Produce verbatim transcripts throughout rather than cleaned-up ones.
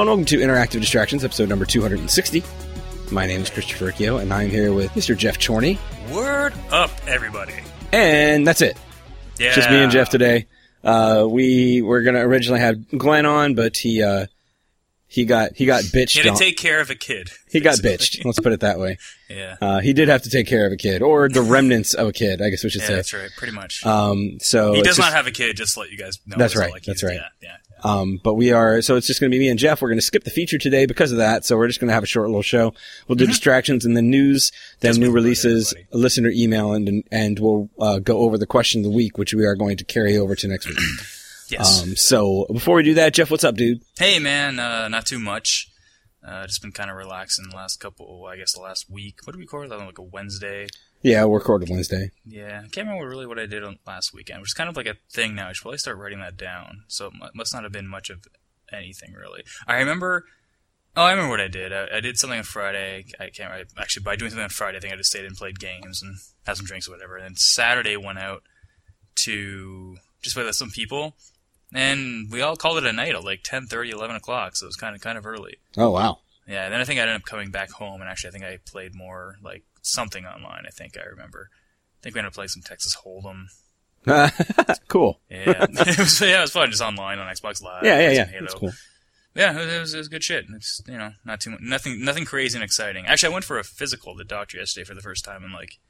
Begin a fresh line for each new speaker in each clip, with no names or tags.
and welcome to Interactive Distractions, episode number two hundred sixty. My name is Christopher Riccio, and I'm here with Mister Jeff Chorney.
Word up, everybody.
And that's it.
Yeah.
Just me and Jeff today. Uh, we were going to originally have Glenn on, but he uh, he got he got bitched.
He had to
on.
take care of a kid.
He got bitched. Let's put it that way.
Yeah.
Uh, he did have to take care of a kid, or the remnants of a kid, I guess we should
yeah,
say.
that's right, pretty much.
Um, so
he does
just,
not have a kid, just to let you guys know.
That's
so
right,
like
that's
yeah,
right.
Yeah, yeah.
Um, but we are, so it's just going to be me and Jeff. We're going to skip the feature today because of that. So we're just going to have a short little show. We'll do mm-hmm. distractions and then news, then
That's
new releases, listener email, and and we'll uh, go over the question of the week, which we are going to carry over to next week.
Yes.
Um, so before we do that, Jeff, what's up, dude?
Hey, man, uh, not too much. Uh, just been kind of relaxing the last couple, I guess the last week. What did we record? Like a Wednesday?
Yeah, we're recording Wednesday.
Yeah, I can't remember really what I did on last weekend, which is kind of like a thing now. I should probably start writing that down. So it must not have been much of anything, really. I remember... Oh, I remember what I did. I, I did something on Friday. I can't remember. Actually, by doing something on Friday, I think I just stayed and played games and had some drinks or whatever. And then Saturday went out to just with some people, and we all called it a night at like ten thirty, eleven o'clock, so it was kind of kind of early.
Oh, wow.
Yeah, and then I think I ended up coming back home, and actually I think I played more, like, something online, I think I remember. I think we ended up playing some Texas Hold'em.
Cool.
Yeah, it was, yeah, it was fun, just online on Xbox Live.
Yeah, yeah, yeah, that's cool.
Yeah, it was, it was good shit. It's, you know, not too nothing, nothing crazy and exciting. Actually, I went for a physical at the doctor yesterday for the first time in, like,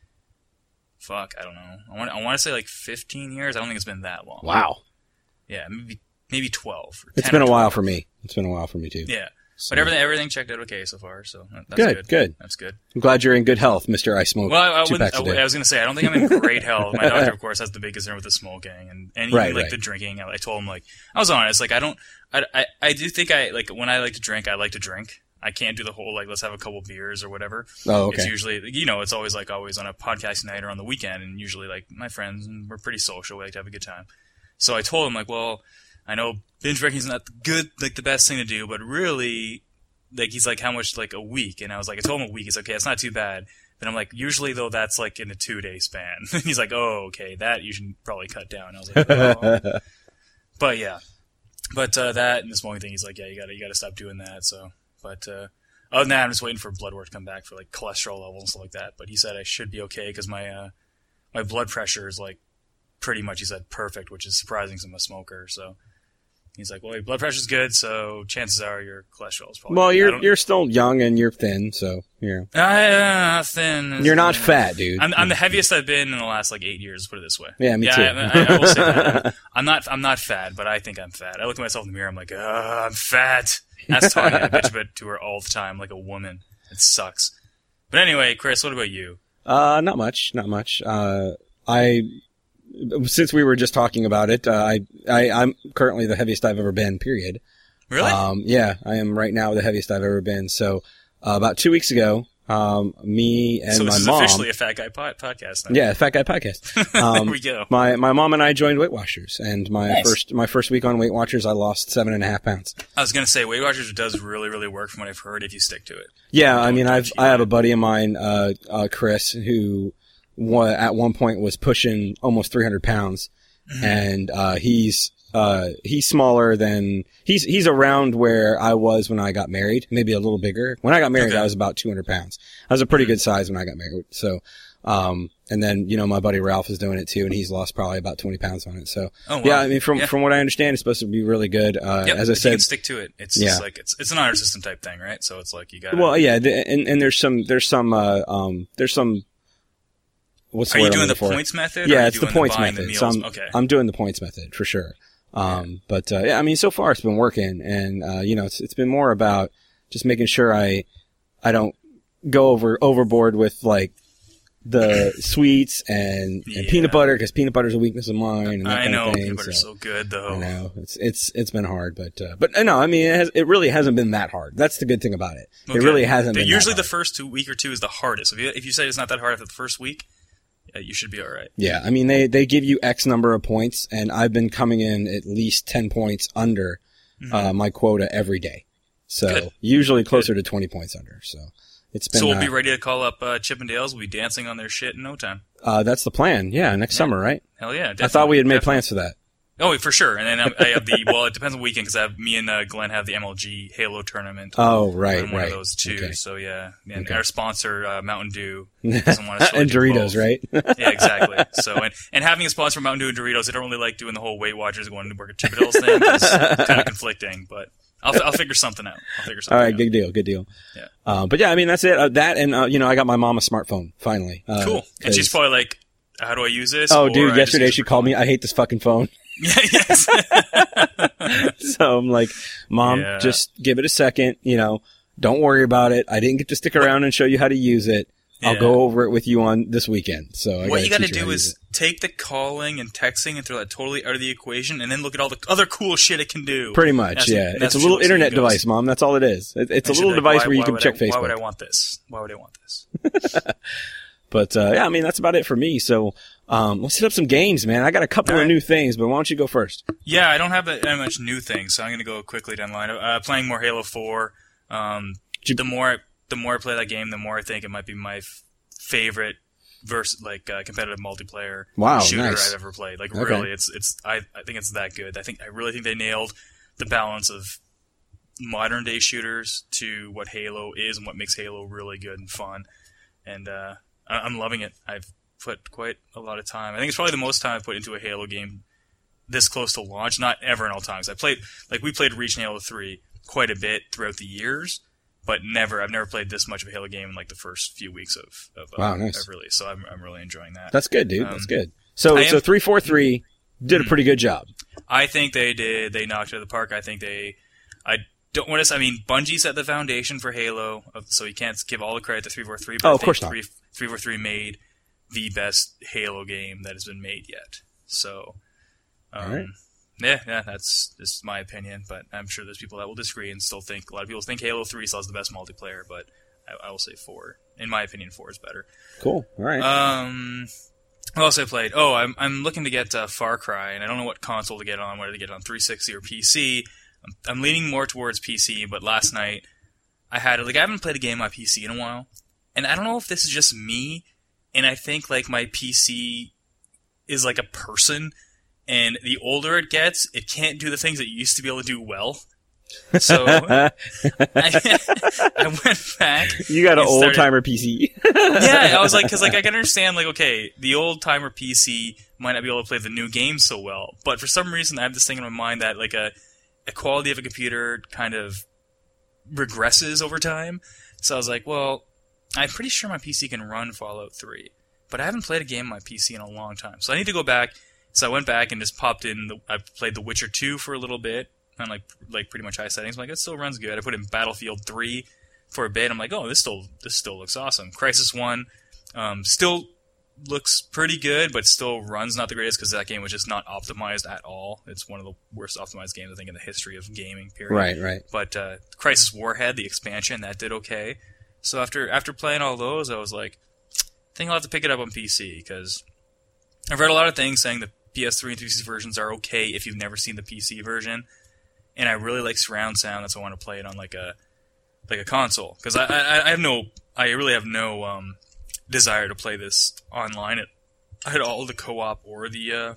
fuck, I don't know. I want, I want to say, like, fifteen years. I don't think it's been that long.
Wow.
Yeah, maybe, maybe twelve. Or
it's been a
twelve.
while for me. It's been a while for me, too.
Yeah.
So.
But everything everything checked out okay so far, so that's
good.
Good,
good.
That's good.
I'm glad you're in good health, Mister I Smoke.
Well, I, I,
two
wouldn't,
packs a
I,
day.
I was going to say, I don't think I'm in great health. My doctor, of course, has the big concern with the smoking and, and even,
right,
like,
right.
the drinking. I, I told him, like, I was honest, like, I don't, I, I, I do think I, like, when I like to drink, I like to drink. I can't do the whole, like, let's have a couple beers or whatever.
Oh, okay.
It's usually, you know, it's always, like, always on a podcast night or on the weekend, and usually, like, my friends, and we're pretty social, we like to have a good time. So I told him, like, well, I know binge drinking is not good, like, the best thing to do, but really... Like, he's like, how much, like, a week? And I was like, I told him a week. He's like, okay, it's not too bad. But I'm like, usually, though, that's, like, in a two-day span. He's like, oh, okay, that you should probably cut down. I was like, oh. But, yeah. But, uh, that and the smoking thing, he's like, yeah, you gotta, you gotta stop doing that, so. But, uh, other than that, I'm just waiting for blood work to come back for, like, cholesterol levels and stuff like that. But he said I should be okay, because my, uh, my blood pressure is, like, pretty much, he said, perfect, which is surprising because I'm a smoker, so. He's like, well, your blood pressure's good, so chances are your cholesterol is probably
well,
good.
you're you're still young and you're thin, so yeah.
Uh, thin.
You're not fat, dude.
I'm, I'm the heaviest I've been in the last like eight years. Put it this way.
Yeah, me
yeah,
too.
I, I, I will say that. I'm not. I'm not fat, but I think I'm fat. I look at myself in the mirror. I'm like, uh, I'm fat. That's Tanya. I bitch about to her all the time, like a woman. It sucks. But anyway, Chris, what about you?
Uh, not much. Not much. Uh, I. Since we were just talking about it, uh, I, I, I'm currently the heaviest I've ever been, period.
Really?
Um, yeah, I am right now the heaviest I've ever been. So, uh, about two weeks ago, um, me and
so
my
this is
mom.
officially a Fat Guy pod- podcast now.
Yeah, Fat Guy Podcast. Um,
there we go.
My, my mom and I joined Weight Watchers, and my
Nice.
first, my first week on Weight Watchers, I lost seven and a half pounds.
I was going to say, Weight Watchers does really, really work from what I've heard if you stick to it.
Yeah,
Don't,
I mean,
don't
I've, I have a buddy of mine, uh, uh, Chris, who, at one point was pushing almost three hundred pounds, mm-hmm. and uh he's uh he's smaller than he's he's around where I was when I got married, maybe a little bigger. When I got married,
okay.
I was about two hundred pounds. I was a pretty good size when I got married. So, um, and then you know my buddy Ralph is doing it too, and he's lost probably about twenty pounds on it. So,
oh, wow.
yeah, I mean, from
yeah.
from what I understand, it's supposed to be really good. Uh,
yep,
as I
if
said,
you can stick to it. It's
yeah.
just like it's it's an honor system type thing, right? So it's like you got.
Well, yeah, the, and and there's some there's some uh um there's some. What's the
Are
word
you doing
I'm
the
for?
points method?
Yeah,
or are you
it's the
doing
points
buying
method.
The
So
meals?
I'm,
okay.
I'm doing the points method for sure. Um, yeah. But uh, yeah, I mean, so far it's been working, and uh, you know, it's it's been more about just making sure I I don't go over overboard with like the sweets and, and
Yeah.
peanut butter, because peanut butter is a weakness of mine. And that
I
kind
know
of thing,
peanut butter's
so,
so good though.
I know it's it's it's been hard, but uh, but uh, no, I mean, it has it really hasn't been that hard. That's the good thing about it.
Okay.
It really hasn't
But
been.
usually
that
the
hard.
first two week or two is the hardest. If you if you say it's not that hard after the first week, yeah, you should be all right.
Yeah, I mean, they, they give you X number of points, and I've been coming in at least ten points under mm-hmm. uh, my quota every day. So
Good.
usually closer
Good.
to twenty points under. So it's been.
So we'll
uh,
be ready to call up uh, Chippendales. We'll be dancing on their shit in no time.
Uh, that's the plan. Yeah, next
Yeah.
summer, right?
Hell yeah!
I thought we had made
definitely.
plans for that.
Oh, for sure. And then I have the, well, it depends on the weekend because I have, me and uh, Glenn have the M L G Halo tournament.
Oh, right,
one
right.
of those two.
Okay.
So, yeah. And
Okay.
our sponsor, uh, Mountain Dew, doesn't want us to
and
do
Doritos,
both.
right?
Yeah, exactly. So, and, and having a sponsor Mountain Dew and Doritos, I don't really like doing the whole Weight Watchers going to work at Chippendales thing. It's kind of conflicting, but I'll, I'll figure something out. I'll figure something
All right,
out.
good deal, good deal.
Yeah.
Uh, but yeah, I mean, that's it. Uh, that and, uh, you know, I got my mom a smartphone, finally. Uh,
Cool. And she's
'cause-
probably like, how do I use this?
Oh,
Or
dude,
I just
yesterday
use it
she
for
called
fun.
me, I hate this fucking phone.
Yeah, yes.
So I'm like, Mom,
Yeah.
just give it a second, you know, don't worry about it. I didn't get to stick around and show you how to use it. I'll
Yeah.
go over it with you on this weekend. So I
What you
got
gotta
to
do is take the calling and texting and throw that totally out of the equation, and then look at all the other cool shit it can do.
Pretty much,
That's-
yeah.
that's
It's a
what
little
she
internet
looks and goes.
device, Mom. That's all it is. It, it's a
And she'll
little
be like,
device
why-
where you
why
can
would
check
I,
Facebook.
Why would I want this? Why would I want this?
But uh, yeah, I mean, that's about it for me. So um, let's hit up some games, man. I got a couple
All
of
right.
new things, but why don't you go first?
Yeah, I don't have that, that much new things, so I'm gonna go quickly down the line. Uh, playing more Halo four. Um,
you-
the more I, the more I play that game, the more I think it might be my f- favorite verse like uh, competitive multiplayer
Wow,
shooter
nice.
I've ever played. Like
Okay.
really, it's it's I I think it's that good. I think I really think they nailed the balance of modern day shooters to what Halo is and what makes Halo really good and fun. And uh, I- I'm loving it. I've put quite a lot of time. I think it's probably the most time I've put into a Halo game this close to launch. Not ever in all times. I played like we played Reach and Halo three quite a bit throughout the years, but never. I've never played this much of a Halo game in like the first few weeks of of,
Wow,
uh,
nice.
of release. So I'm I'm really enjoying that.
That's good, dude.
Um,
That's good. So
I
so
am-
three four three did a pretty good job.
I think they did. They knocked it out of the park. I think they. I don't want to. I mean, Bungie set the foundation for Halo, so you can't give all the credit to three forty-three. But
Oh,
I
of
think
course not.
three forty-three made the best Halo game that has been made yet. So, um,
All right.
yeah, yeah, that's just my opinion. But I'm sure there's people that will disagree and still think a lot of people think Halo three still has the best multiplayer. But I, I will say four. In my opinion, four is better.
Cool. All right.
Um, what else I played? Oh, I'm I'm looking to get uh, Far Cry, and I don't know what console to get on, whether to get it on three sixty or P C. I'm, I'm leaning more towards P C, but last night I had like I haven't played a game on P C in a while, and I don't know if this is just me, and I think like my P C is like a person, and the older it gets, it can't do the things it used to be able to do well. So I, I went back.
You got an
and
old
started-
timer P C.
Yeah, I was like, because like I can understand, like, okay, the old timer P C might not be able to play the new game so well, but for some reason I have this thing in my mind that like a, a quality of a computer kind of regresses over time. So I was like, well, I'm pretty sure my P C can run Fallout three, but I haven't played a game on my P C in a long time, so I need to go back. So I went back and just popped in. The, I played The Witcher two for a little bit on like like pretty much high settings. I'm like, it still runs good. I put in Battlefield three for a bit. I'm like, oh, this still this still looks awesome. Crisis one um, still looks pretty good, but still runs not the greatest because that game was just not optimized at all. It's one of the worst optimized games I think in the history of gaming. Period.
Right, right.
But uh, Crisis Warhead, the expansion, that did okay. So after after playing all those, I was like, I think I'll have to pick it up on P C because I've read a lot of things saying the P S three and three sixty versions are okay if you've never seen the P C version. And I really like surround sound. That's why I want to play it on like a like a console because I, I I have no I really have no um, desire to play this online at at all, the co-op or the uh,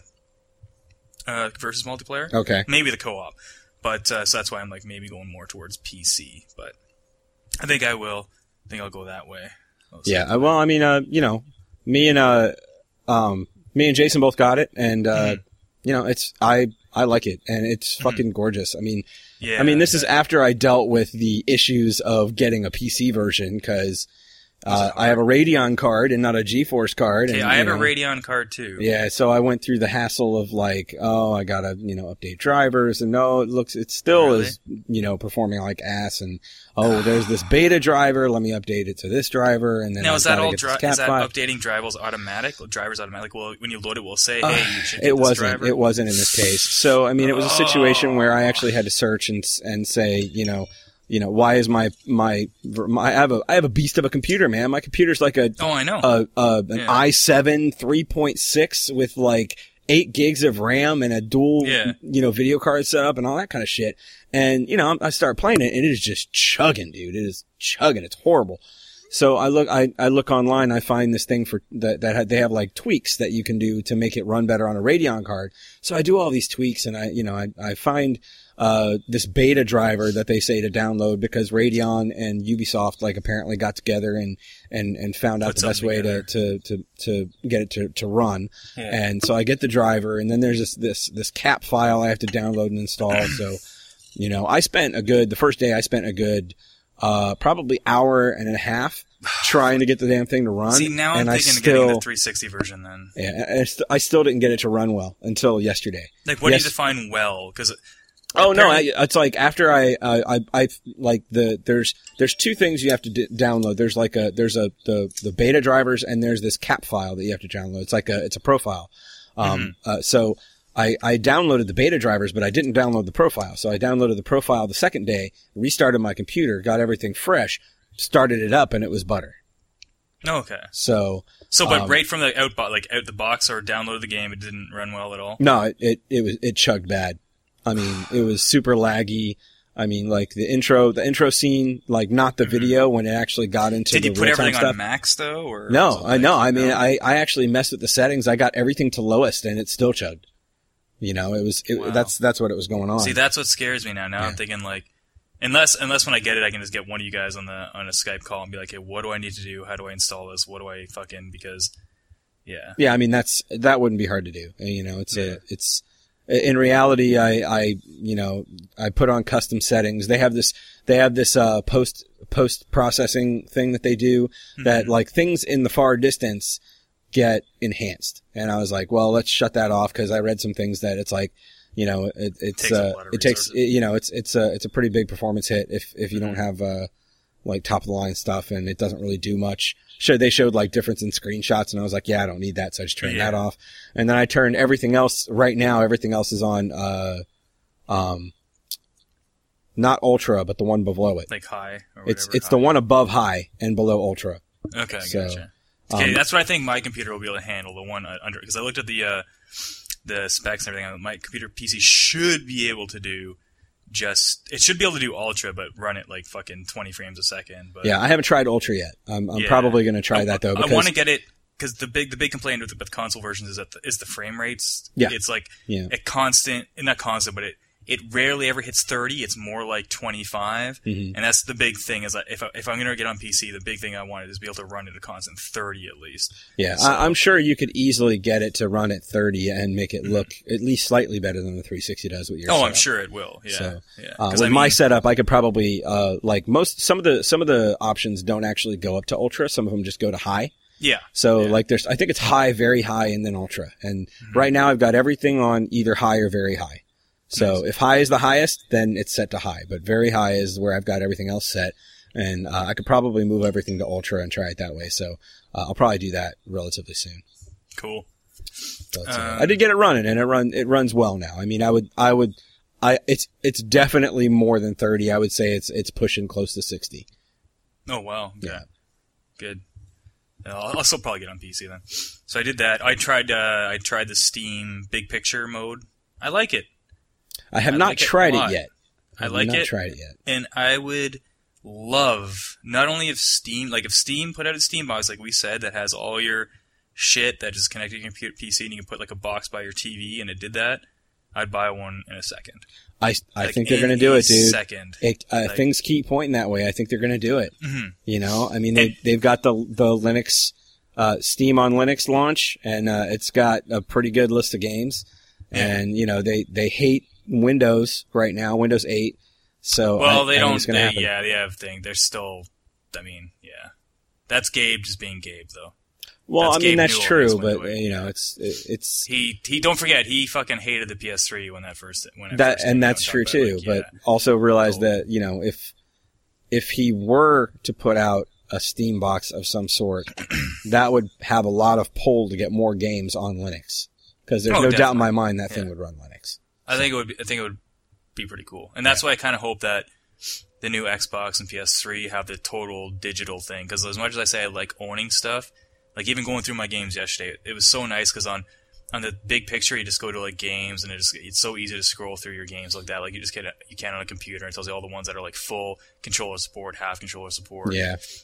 uh, versus multiplayer.
Okay.
Maybe the co-op, but uh, so that's why I'm like maybe going more towards P C. But I think I will. I think I'll go that way. I'll see.
Yeah. uh, Well, I mean, uh, you know, me and uh, um, me and Jason both got it, and uh,
Mhm.
you know, it's I I like it, and it's fucking gorgeous. I mean,
Yeah.
I mean, this is
yeah.
after I dealt with the issues of getting a P C version because uh,
it
I have a Radeon card and not a GeForce card.
Okay,
and,
I have
you
a
know,
Radeon card too.
Yeah, so I went through the hassle of like, oh, I gotta, you know, update drivers, and no, it looks, it still
Really?
is, you know, performing like ass, and oh, there's this beta driver, let me update it to this driver, and then
Now
I've
is that
gotta
all?
get
Dri-
this cat
is that
file.
updating drivers automatic? Drivers automatic. Well, when you load it, we'll say,
Uh,
"Hey, you should get
it
this
wasn't.
driver."
It wasn't in this case. So I mean, it was a situation where I
Oh.
actually had to search and s- and say, you know, you know, why is my my, my I have a I have a beast of a computer, man. My computer's like a
Oh, I know.
a, a an
Yeah.
i seven three point six with like eight gigs of RAM and a dual,
Yeah.
you know, video card setup and all that kind of shit. And, you know, I start playing it and it is just chugging, dude. It is chugging. It's horrible. So I look, I, I look online, I find this thing for that, that had, they have like tweaks that you can do to make it run better on a Radeon card. So I do all these tweaks and I, you know, I, I find, uh, this beta driver that they say to download because Radeon and Ubisoft like apparently got together and, and, and found out
Put
the best way to, to, to, to get it to, to run.
Yeah.
And so I get the driver and then there's this, this, this cap file I have to download and install. So, you know, I spent a good, the first day I spent a good, Uh, probably hour and a half trying to get the damn thing to run.
See, now I'm
and
thinking
I
of getting
still,
the three sixty version then.
Yeah, I, st- I still didn't get it to run well until yesterday.
Like, what
Yes.
do you define well? Because
Oh no, I, it's like after I, uh, I, I, like the, there's, there's two things you have to d- download. There's like a, there's a, the, the beta drivers and there's this cap file that you have to download. It's like a, it's a profile. Um,
Mm-hmm.
uh, so I, I downloaded the beta drivers, but I didn't download the profile. So I downloaded the profile the second day, restarted my computer, got everything fresh, started it up, and it was butter.
Okay.
So,
So, but
um,
right from the out, bo- like out the box or downloaded the game, it didn't run well at all.
no, it, it, it was, it chugged bad. I mean, it was super laggy. I mean, like the intro, the intro scene, like not the video when it actually got into
Did
the
you put
real-time
everything
stuff.
on max though, or was
No,
it
I
like-
know. I mean,
no?
I, I actually messed with the settings. I got everything to lowest and it still chugged. You know, it was, it,
Wow.
that's, that's what it was going on.
See, that's what scares me now. Now I'm
Yeah.
thinking like, unless unless when I get it, I can just get one of you guys on the on a Skype call and be like, hey, what do I need to do? How do I install this? What do I fucking because, yeah.
Yeah, I mean that's that wouldn't be hard to do. You know, it's
Yeah.
a it's in reality. I I you know I put on custom settings. They have this they have this uh, post post processing thing that they do that
Mm-hmm.
like things in the far distance get enhanced. And I was like, well, let's shut that off because I read some things that it's like. You know, it, it's,
Takes a
uh,
lot of
it takes,
resources.
it, you know, it's, it's a, it's a pretty big performance hit if, if you don't
Mm-hmm.
have, uh, like top of the line stuff and it doesn't really do much. Sure, they showed like difference in screenshots and I was like, yeah, I don't need that. So I just turned
Yeah.
that off. And then I turned everything else right now. Everything else is on, uh, um, not ultra, but the one below it.
Like high or
It's,
whatever,
it's the
high.
one above high and below ultra.
Okay,
So,
gotcha. Okay,
um,
that's what I think my computer will be able to handle. The one uh, under because I looked at the uh, the specs and everything. My computer P C should be able to do just it should be able to do ultra, but run it like fucking twenty frames a second. But
Yeah, I haven't tried ultra yet. I'm, I'm
Yeah.
probably going to try
I,
that though.
I
Because,
want to get it because the big the big complaint with the, with console versions is that the, is the frame rates.
Yeah.
It's like
Yeah.
a constant, not constant, but it. It rarely ever hits thirty. It's more like twenty-five,
Mhm.
and that's the big thing. Is that if I, if I'm gonna get on P C, the big thing I wanted is be able to run at a constant thirty at least.
yeah,
So-
I, I'm sure you could easily get it to run at thirty and make it
Mhm.
look at least slightly better than the three sixty does with your
Oh,
setup.
I'm sure it will. Yeah,
So,
yeah.
Uh,
'Cause
with
I mean,
my setup, I could probably, uh, like most, some of the, some of the options don't actually go up to ultra. Some of them just go to high.
yeah,
So
Yeah.
like there's, I think it's high, very high, and then ultra. And
Mm-hmm.
right now I've got everything on either high or very high. So
Nice.
if high is the highest, then it's set to high. But very high is where I've got everything else set. And, uh, I could probably move everything to ultra and try it that way. So, uh, I'll probably do that relatively soon.
cool.
But, uh,
Um,
I did get it running and it run, it runs well now. I mean, I would, I would, I, it's, it's definitely more than thirty. I would say it's, it's pushing close to sixty.
Oh wow, okay.
Yeah.
Good. I'll, I'll still probably get on P C then. So I did that. I tried. Uh, I tried the Steam Big Picture mode. I like it,
I have
I
not
like it a
tried it,
lot.
yet.
I
have
like
not
it.
tried it yet.
and I would love not only if Steam, like if Steam put out a Steam box, like we said, that has all your shit that is connected to your computer P C, and you can put like a box by your T V, and it did that. I'd buy one in a second.
I, I
Like,
think they're
in
going to do
a
it, dude.
Second.
It, uh,
Like-
things keep pointing that way. I think they're going to do it.
Mhm.
You know, I mean, they,
And-
they've got the, the Linux, uh, Steam on Linux launch, and, uh, it's got a pretty good list of games.
Yeah.
And, you know, they, they hate Windows right now, Windows eight. So,
Well,
I,
they
I think
don't.
it's gonna
They,
happen.
yeah, they have thing. They're still. I mean, yeah. That's Gabe just being Gabe, though.
Well,
That's
I mean,
Gabe
that's
Newell
true,
makes
but,
Windows eight,
you know,
yeah.
it's, it, it's,
He he. Don't forget, he fucking hated the P S three when that first when it
that,
first came
and
out.
that's
I'm
true
talking
too,
about, like,
but also realize
Cool.
that, you know, if, if he were to put out a Steam box of some sort, that would have a lot of pull to get more games on Linux. Cause there's
Oh,
no doubt in my
definitely.
mind that thing
Yeah.
would run Linux.
I think it would. Be, I think it would be pretty cool, and that's why I kind of hope that the new Xbox and P S three have the total digital thing. Because as much as I say I like owning stuff, like even going through my games yesterday, it was so nice. Because on on the big picture, you just go to like games, and it just, it's so easy to scroll through your games like that. Like you just get a, you can on a computer, and it tells you all the ones that are like full controller support, half controller support.
Yeah.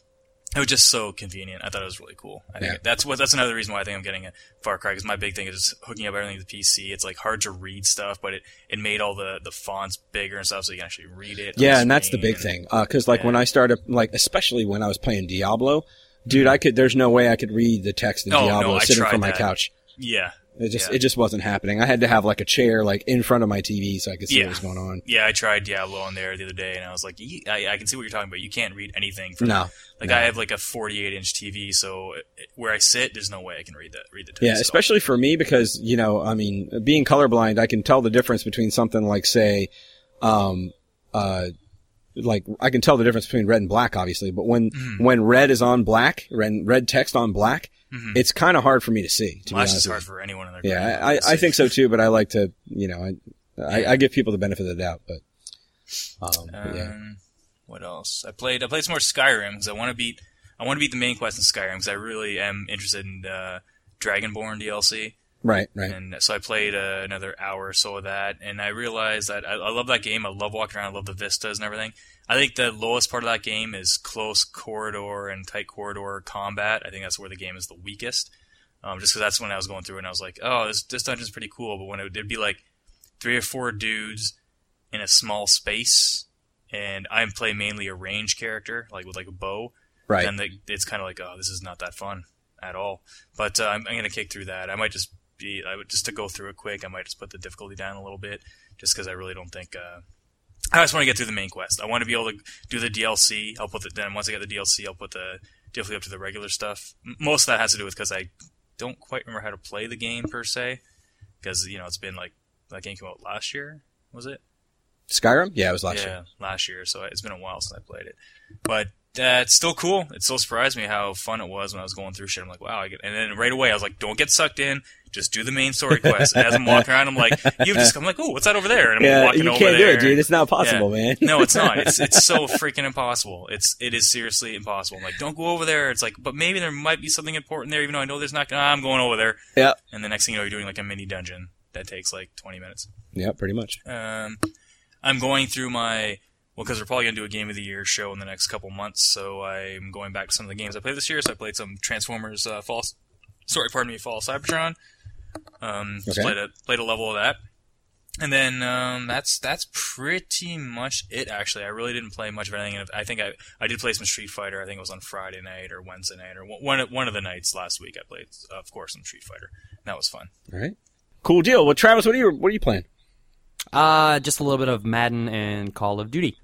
It was just so convenient. I thought it was really cool. I think
Yeah.
that's what that's another reason why I think I'm getting a Far Cry, because my big thing is just hooking up everything to the P C. It's like hard to read stuff, but it, it made all the, the fonts bigger and stuff so you can actually read it.
Yeah, and that's the big
and,
thing. Uh, cause like
yeah.
when I started, like, especially when I was playing Diablo, dude, I could, there's no way I could read the text in
Oh, no,
Diablo
I
sitting
tried
from my
that.
couch.
Yeah.
It just,
Yeah.
it just wasn't happening. I had to have like a chair, like, in front of my T V so I could see
Yeah.
what was going on.
Yeah, I tried Diablo on there the other day, and I was like, "Ye- I, I can see what you're talking about. You can't read anything from
No.
Like
no.
I have like a forty-eight inch T V, so it, where I sit, there's no way I can read that read the text.
Yeah,
at all.
especially for me because, you know, I mean, being colorblind, I can tell the difference between something like, say, um, uh, like, I can tell the difference between red and black, obviously, but when,
Mhm.
when red is on black, red, red text on black,
Mhm.
it's kind of hard for me to see, to
Well,
be
that's
honest
just
with
hard
you.
for anyone in their
Yeah,
brain
I,
to
I
see.
think so too, but I like to, you know, I, I, I give people the benefit of the doubt, but, um, but yeah.
Um, what else? I played. I played some more Skyrim because I want to beat. I want to beat the main quest in Skyrim because I really am interested in uh, Dragonborn D L C.
Right, right.
And so I played uh, another hour or so of that, and I realized that I, I love that game. I love walking around. I love the vistas and everything. I think the lowest part of that game is close corridor and tight corridor combat. I think that's where the game is the weakest. Um, just because that's when I was going through and I was like, oh, this, this dungeon's pretty cool. But when it would be like three or four dudes in a small space, and I play mainly a range character, like with like a bow,
Right.
then the, it's kind of like, oh, this is not that fun at all. But uh, I'm, I'm going to kick through that. I might just be, I would just to go through it quick, I might just put the difficulty down a little bit, just because I really don't think. Uh, I just want to get through the main quest. I want to be able to do the D L C. I'll put the then once I get the D L C, I'll put the difficulty up to the regular stuff. M- Most of that has to do with because I don't quite remember how to play the game per se, because you know it's been like that game came out last year, was it?
Skyrim? Yeah, it was last
yeah,
year.
last year. So it's been a while since I played it, but uh, it's still cool. It still surprised me how fun it was when I was going through shit. I'm like, wow! I get, and then right away I was like, don't get sucked in. Just do the main story quest. And as I'm walking around, I'm like, you just, I'm like, oh, what's that over there? And I'm
Yeah,
walking
you
over
can't do
there.
it, dude. It's not possible,
Yeah.
man.
No, it's not. It's it's so freaking impossible. It's it is seriously impossible. I'm like, don't go over there. It's like, but maybe there might be something important there, even though I know there's not. Ah, I'm going over there.
Yeah.
And the next thing you know, you're doing like a mini dungeon that takes like twenty minutes.
Yeah, pretty much.
Um, I'm going through my well, because we're probably gonna do a Game of the Year show in the next couple months, so I'm going back to some of the games I played this year. So I played some Transformers uh, Fall. Sorry, pardon me, Fall Cybertron. Um, just
Okay.
played a played a level of that, and then um, that's that's pretty much it. Actually, I really didn't play much of anything. And I think I I did play some Street Fighter. I think it was on Friday night or Wednesday night or one of- one of the nights last week. I played, of course, some Street Fighter. And that was fun.
All right. Cool deal. Well, Travis, what are you what are you playing?
Uh, just a little bit of Madden and Call of Duty.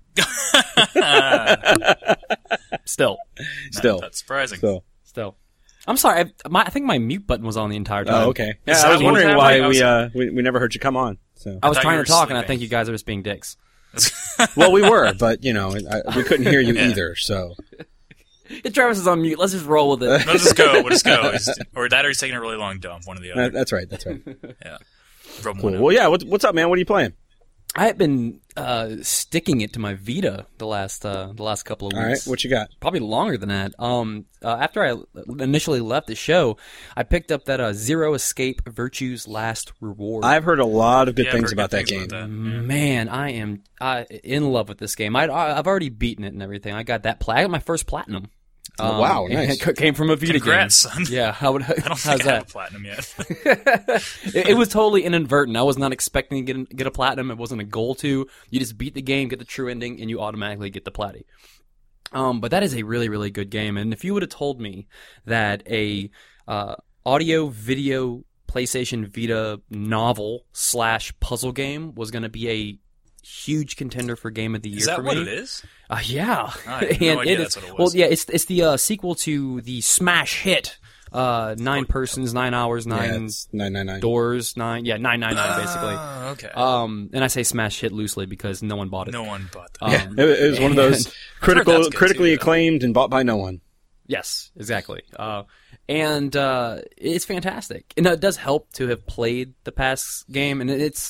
Still.
Still.
Not that surprising.
So.
Still. I'm sorry. I, my, I think my mute button was on the entire time.
Oh, okay. Yeah,
Is
I
that
was
what
wondering
was
why
happening? I
we
was-
uh we, we never heard you come on. So
I was
I thought
trying
you
to
were
talk, and I
sleeping.
think you guys are just being dicks.
well, we were, but you know, I, we couldn't hear you
Yeah.
either. So
If Travis is on mute, let's just roll with it.
Let's just go. We'll just go. Just- or that, or he's taking a really long dump. One or the
uh,
other.
that's right. That's right.
Yeah. From
Cool.
one
Well, yeah. What, what's up, man? What are you playing?
I have been uh, sticking it to my Vita the last uh, the last couple of
All right.
weeks.
What you got?
Probably longer than that. Um, uh, after I initially left the show, I picked up that uh, Zero Escape Virtue's Last Reward.
I've heard a lot of good
Yeah, I've
things
heard
about
good
that
things
game.
about that.
Man, I am uh, in love with this game. I'd, I, I've already beaten it and everything. I got that. Pla- I got my first platinum.
Oh, wow,
and
nice.
It came from a Vita
Congrats,
game.
son.
Yeah, how would,
I don't
how's
think I
that?
have a platinum yet.
it, it was totally inadvertent. I was not expecting to get, get a platinum. It wasn't a goal to. You just beat the game, get the true ending, and you automatically get the platy. Um, but that is a really, really good game. And if you would have told me that a uh, audio video PlayStation Vita novel slash puzzle game was going to be a huge contender for Game of the Year
Is that
for
what
me,
it is?
Uh, yeah,
I had no
and
idea
it
that's
is.
what it
Well,
was.
yeah, it's it's the uh, sequel to the smash hit, uh, nine persons, nine hours,
Yeah,
nine
it's nine nine nine.
doors, nine yeah, nine nine nine basically.
Oh, okay.
Um, and I say smash hit loosely because no one bought it.
no one bought that.
Um,
Yeah, it, it was one of those
and-
critical,
that's good
critically
too, though.
acclaimed and bought by no one.
Yes, exactly. Uh, and uh, it's fantastic. And it does help to have played the past game, and it's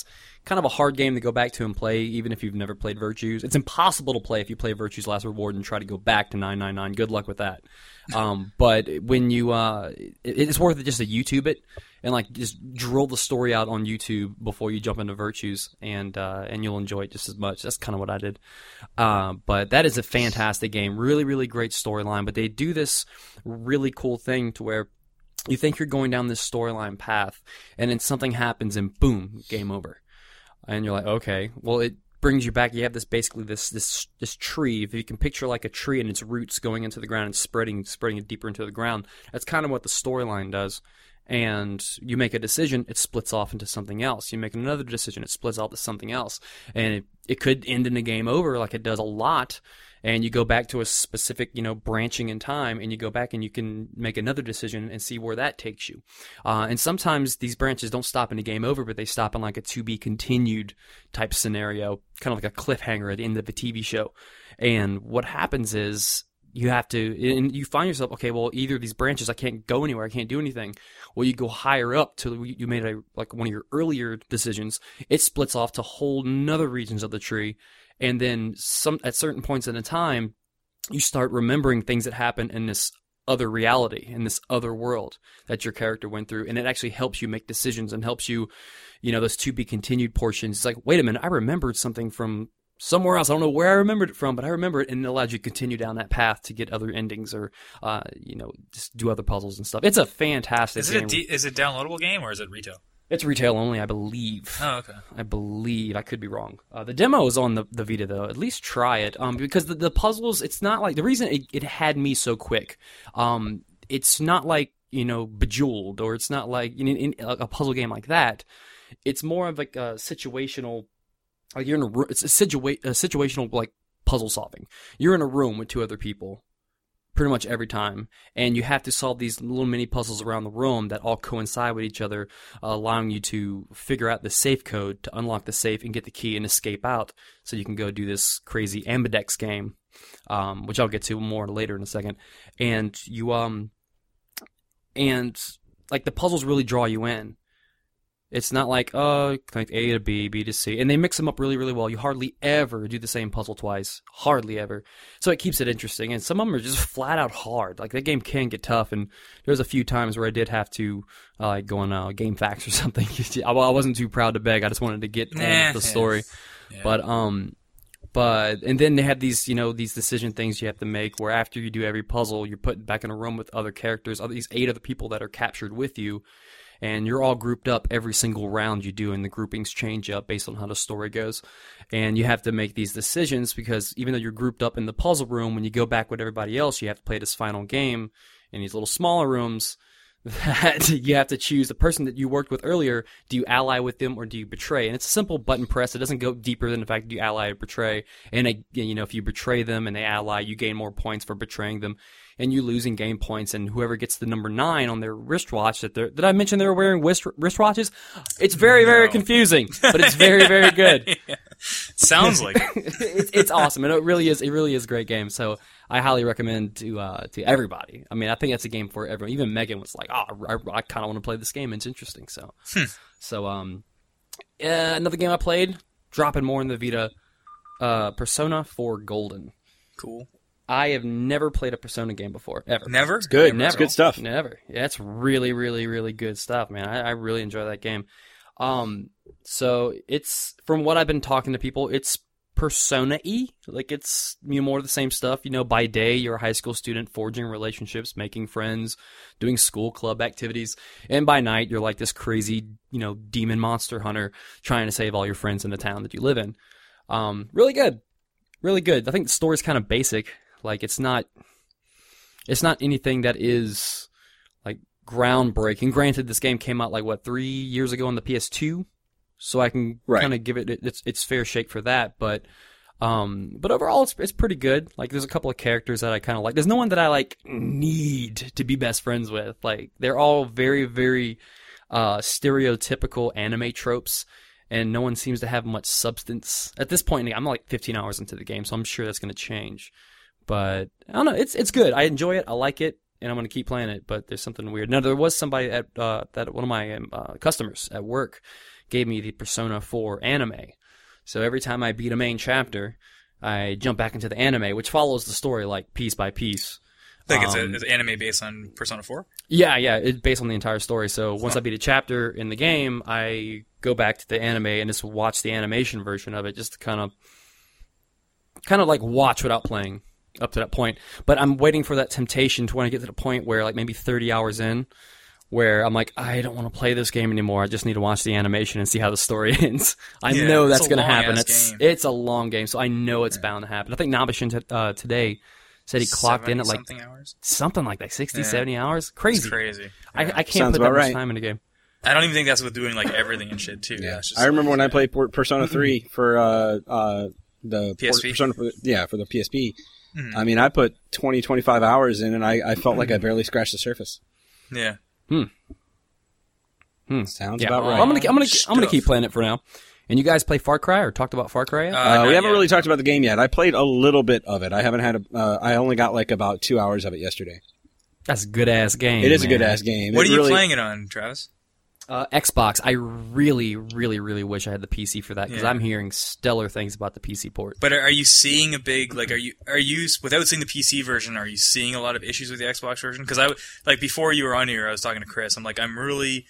kind of a hard game to go back to and play, even if you've never played Virtues. It's impossible to play if you play Virtues Last Reward and try to go back to nine nine nine. Good luck with that. Um, but when you, uh, it, it's worth it just to YouTube it and like just drill the story out on YouTube before you jump into Virtues, and uh, and you'll enjoy it just as much. That's kind of what I did. Uh, but that is a fantastic game. Really, really great storyline. But they do this really cool thing to where you think you're going down this storyline path, and then something happens, and boom, game over. And you're like, okay, well, it brings you back. You have this basically this this this tree. If you can picture like a tree and its roots going into the ground and spreading spreading it deeper into the ground, that's kind of what the storyline does. And you make a decision, it splits off into something else. You make another decision, it splits off to something else. And it, it could end in a game over like it does a lot. And you go back to a specific, you know, branching in time, and you go back and you can make another decision and see where that takes you. Uh, and sometimes these branches don't stop in a game over, but they stop in like a to be continued type scenario, kind of like a cliffhanger at the end of a T V show. And what happens is, you have to, and you find yourself, okay, well, either these branches, I can't go anywhere, I can't do anything. Well, you go higher up to, you made a, like one of your earlier decisions, it splits off to whole nother regions of the tree. And then some, at certain points in a time, you start remembering things that happen in this other reality, in this other world that your character went through. And it actually helps you make decisions and helps you, you know, those to be continued portions. It's like, wait a minute, I remembered something from somewhere else. I don't know where I remembered it from, but I remember it, and it allowed you to continue down that path to get other endings or, uh, you know, just do other puzzles and stuff. It's a fantastic
is it
game.
A de- is it a downloadable game or is it retail?
It's retail only, I believe.
Oh, okay.
I believe. I could be wrong. Uh, the demo is on the, the Vita, though. At least try it. Um, because the, the puzzles, it's not like, the reason it, it had me so quick, um, it's not like, you know, Bejeweled, or it's not like, you know, in, in a puzzle game like that. It's more of like a situational, like you're in a room, it's a, situa- a situational, like, puzzle solving. You're in a room with two other people pretty much every time, and you have to solve these little mini puzzles around the room that all coincide with each other, uh, allowing you to figure out the safe code to unlock the safe and get the key and escape out, so you can go do this crazy ambidex game, um, which I'll get to more later in a second. And you, um, and like the puzzles really draw you in. It's not like, oh, like A to B, B to C. And they mix them up really, really well. You hardly ever do the same puzzle twice. Hardly ever. So it keeps it interesting. And some of them are just flat out hard. Like, that game can get tough. And there's a few times where I did have to uh, like go on uh, GameFAQs or something. I wasn't too proud to beg. I just wanted to get on
Nah,
the story.
Yeah.
But, um... But, and then they have these, you know, these decision things you have to make where after you do every puzzle, you're put back in a room with other characters, other, these eight other people that are captured with you, and you're all grouped up every single round you do, and the groupings change up based on how the story goes. And you have to make these decisions because even though you're grouped up in the puzzle room, when you go back with everybody else, you have to play this final game in these little smaller rooms that you have to choose the person that you worked with earlier. Do you ally with them or do you betray? And it's a simple button press. It doesn't go deeper than the fact do you ally or betray. And, you know, if you betray them and they ally, you gain more points for betraying them. And you lose in game points, and whoever gets the number nine on their wristwatch, that they're, did I mention they were wearing wrist, wristwatches? It's very,
no.
very confusing, but it's very, very good.
Yeah. Sounds like it.
it's, it's awesome, and it really is, it really is a great game. So I highly recommend to, uh, to everybody. I mean, I think that's a game for everyone. Even Megan was like, oh, I, I kind of want to play this game. It's interesting. So,
hmm.
so, um, uh, another game I played, dropping more in the Vita, uh, Persona four Golden.
Cool.
I have never played a Persona game before, ever.
Never?
It's good.
Never.
It's good stuff.
Never. Yeah, it's really, really, really good stuff, man. I, I really enjoy that game. Um, so it's, from what I've been talking to people, it's Persona-y. Like, it's, you know, more of the same stuff. You know, by day, you're a high school student forging relationships, making friends, doing school club activities. And by night, you're like this crazy, you know, demon monster hunter trying to save all your friends in the town that you live in. Um, really good. Really good. I think the story's kind of basic. Like, it's not, it's not anything that is, like, groundbreaking. Granted, this game came out, like, what, three years ago on the P S two? So I can
right.
kind of give it its its fair shake for that. But, um, but overall, it's it's pretty good. Like, there's a couple of characters that I kind of like. There's no one that I, like, need to be best friends with. Like, they're all very, very uh, stereotypical anime tropes. And no one seems to have much substance. At this point, I'm like fifteen hours into the game, so I'm sure that's going to change. But I don't know, it's it's good. I enjoy it. I like it, and I'm going to keep playing it. But there's something weird. Now, there was somebody at uh, that one of my uh, customers at work. gave me the Persona four anime. So every time I beat a main chapter, I jump back into the anime, which follows the story like piece by piece.
Like it's,
Um,
a, it's anime based on Persona four?
Yeah, yeah, it's based on the entire story. So once I beat a chapter in the game, I go back to the anime and just watch the animation version of it, just to kind of, kind of like watch without playing up to that point. But I'm waiting for that temptation to when I get to the point where, like maybe thirty hours in, where I'm like, I don't want to play this game anymore. I just need to watch the animation and see how the story ends. I
Yeah,
know
it's
that's
a
going to happen.
long-ass
It's
game.
it's a long game, so I know it's bound to happen. I think Nabishin t- uh, today said he clocked in at like
something hours.
something like that, sixty,
Yeah.
seventy hours.
It's
Crazy.
crazy.
I,
Yeah.
I can't
Sounds
put that
about
much
right.
time in a game.
I don't even think that's with doing like everything and shit too.
Yeah,
That's just
I remember
like-
when I played Per- Persona three for uh uh the
P S P?
Persona, for, yeah, for the P S P.
Mhm.
I mean, I put twenty, twenty-five hours in, and I, I felt like I barely scratched the surface.
Yeah.
Hmm.
Sounds
Yeah,
about
well,
right.
I'm gonna I'm gonna I'm gonna
Stuff.
keep playing it for now. And you guys play Far Cry or talked about Far Cry yet?
Uh,
Uh,
not
we haven't
yet.
really talked about the game yet. I played a little bit of it. I haven't had a. Uh, I only got like about two hours of it yesterday.
That's a good ass game.
It is a
man.
good ass game.
What
It
are you
really-
playing it on, Travis?
Uh, Xbox. I really, really, really wish I had the P C for that because
Yeah.
I'm hearing stellar things about the P C port.
But are, are you seeing a big like? Are you are you without seeing the P C version? Are you seeing a lot of issues with the Xbox version? Because I like before you were on here, I was talking to Chris. I'm like, I'm really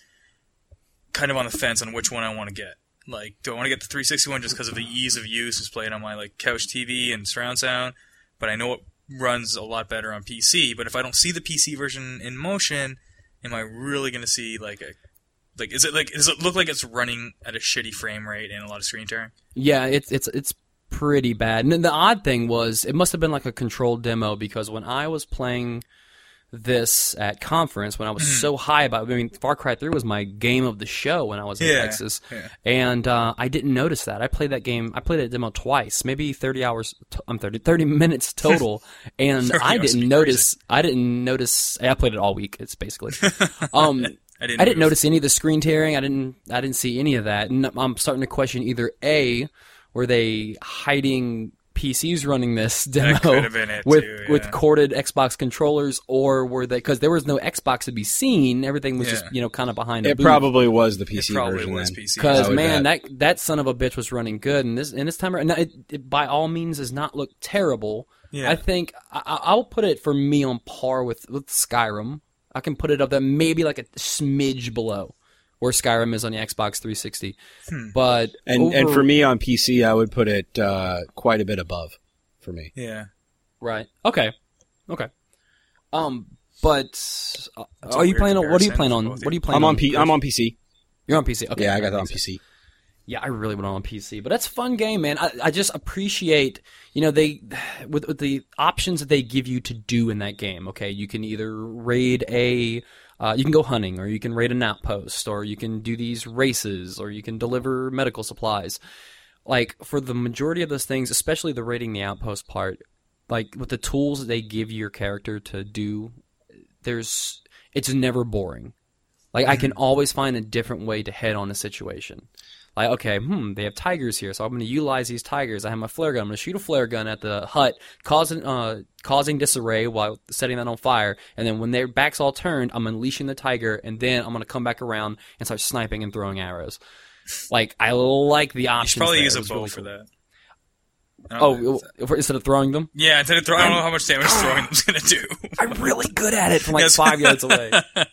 kind of on the fence on which one I want to get. Like, do I want to get the three sixty one just because of the ease of use, just playing on my like couch T V and surround sound? But I know it runs a lot better on P C. But if I don't see the P C version in motion, am I really going to see like a like? Is it like? Does it look like it's running at a shitty frame rate and a lot of screen tearing?
Yeah, it's it's it's pretty bad. And the odd thing was, it must have been like a controlled demo because when I was playing this at conference, when I was so high about, I mean, Far Cry three was my game of the show when I was in
Yeah,
Texas,
yeah.
and uh, I didn't notice that. I played that game, I played that demo twice, maybe thirty hours. T- I'm thirty, thirty minutes total, and
thirty
I
hours would
didn't
be
notice. I didn't notice. I played it all week. It's basically. Um,
I didn't.
I didn't
move.
notice any of the screen tearing. I didn't. I didn't see any of that. And I'm starting to question either A, were they hiding P Cs running this demo
That could have been it,
with
too,
with
yeah.
corded Xbox controllers, or were they because there was no Xbox to be seen? Everything was just
Yeah.
you know kind of behind a
It
booth.
probably was the P
It
C
probably
version.
was
then.
P C.
Because
I would
man,
bet.
that that son of a bitch was running good, and this and this time, now, it, it by all means does not look terrible.
Yeah.
I think I, I- I'll put it for me on par with with Skyrim. I can put it up there, maybe like a smidge below where Skyrim is on the Xbox three sixty.
Hmm.
But
And
over-
and for me on P C, I would put it uh, quite a bit above. For me,
Yeah.
right? Okay, okay. Um, but uh,
a
are you
weird
playing on? What are you
comparison
playing
for
on?
both of
What are
you.
you playing?
I'm on P. I'm on P C.
You're on P C. Okay,
Yeah, I got that on P C.
Yeah, I really went on P C, but that's a fun game, man. I, I just appreciate, you know, they with, with the options that they give you to do in that game. Okay, you can either raid a, uh, you can go hunting, or you can raid an outpost, or you can do these races, or you can deliver medical supplies. Like for the majority of those things, especially the raiding the outpost part, like with the tools that they give your character to do, there's it's never boring. Like, I can always find a different way to head on a situation. Like, okay, hmm, they have tigers here, so I'm going to utilize these tigers. I have my flare gun. I'm going to shoot a flare gun at the hut, causing uh, causing disarray while setting that on fire. And then when their back's all turned, I'm unleashing the tiger, and then I'm going to come back around and start sniping and throwing arrows. Like, I like the
You
options
should probably
there.
use
It
a
was
bow
really
for
cool.
that. I don't know.
Oh, for- instead of throwing them?
Yeah, instead of throwing, I don't know how much damage throwing them's gonna do.
I'm really good at it from like
Yes.
five yards away.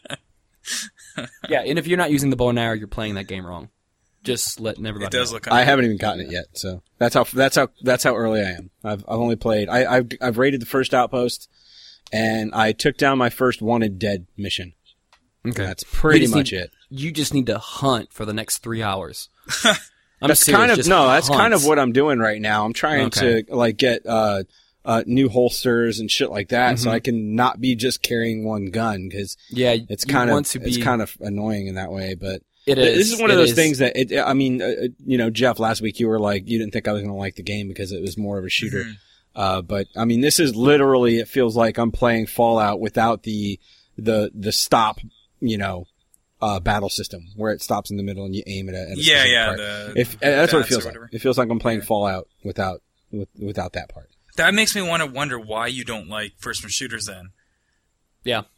Yeah, and if you're not using the bow and arrow, you're playing that game wrong. Just letting everybody
It does
know.
look kind
I
of.
haven't even gotten it yet, so that's how that's how that's how early I am. I've I've only played. I, I've I've raided the first outpost, and I took down my first wanted dead mission.
Okay.
That's pretty
You just
much
need-
it.
You just need to hunt for the next three hours. I'm
That's
serious,
kind of
just
no. That's
hunt.
kind of what I'm doing right now. I'm trying
Okay.
to like get uh, uh, new holsters and shit like that, so
Mhm.
I can not be just carrying one gun because
Yeah,
it's
you
kind of
want to
it's
be,
kind of annoying in that way. But
It is.
this is one of
It
those
is.
things that it. I mean, uh, uh, you know, Jeff, last week you were like you didn't think I was going to like the game because it was more of a shooter.
Mhm.
Uh, but I mean, this is literally. It feels like I'm playing Fallout without the the the stop. You know. Uh, battle system where it stops in the middle and you aim it at, at a
Yeah,
specific
yeah.
part.
The,
If uh, that's what it
bats or
feels like.
whatever.
It feels like I'm playing
Yeah.
Fallout without with, without that part.
That makes me want to wonder why you don't like first-person shooters. Then,
Yeah.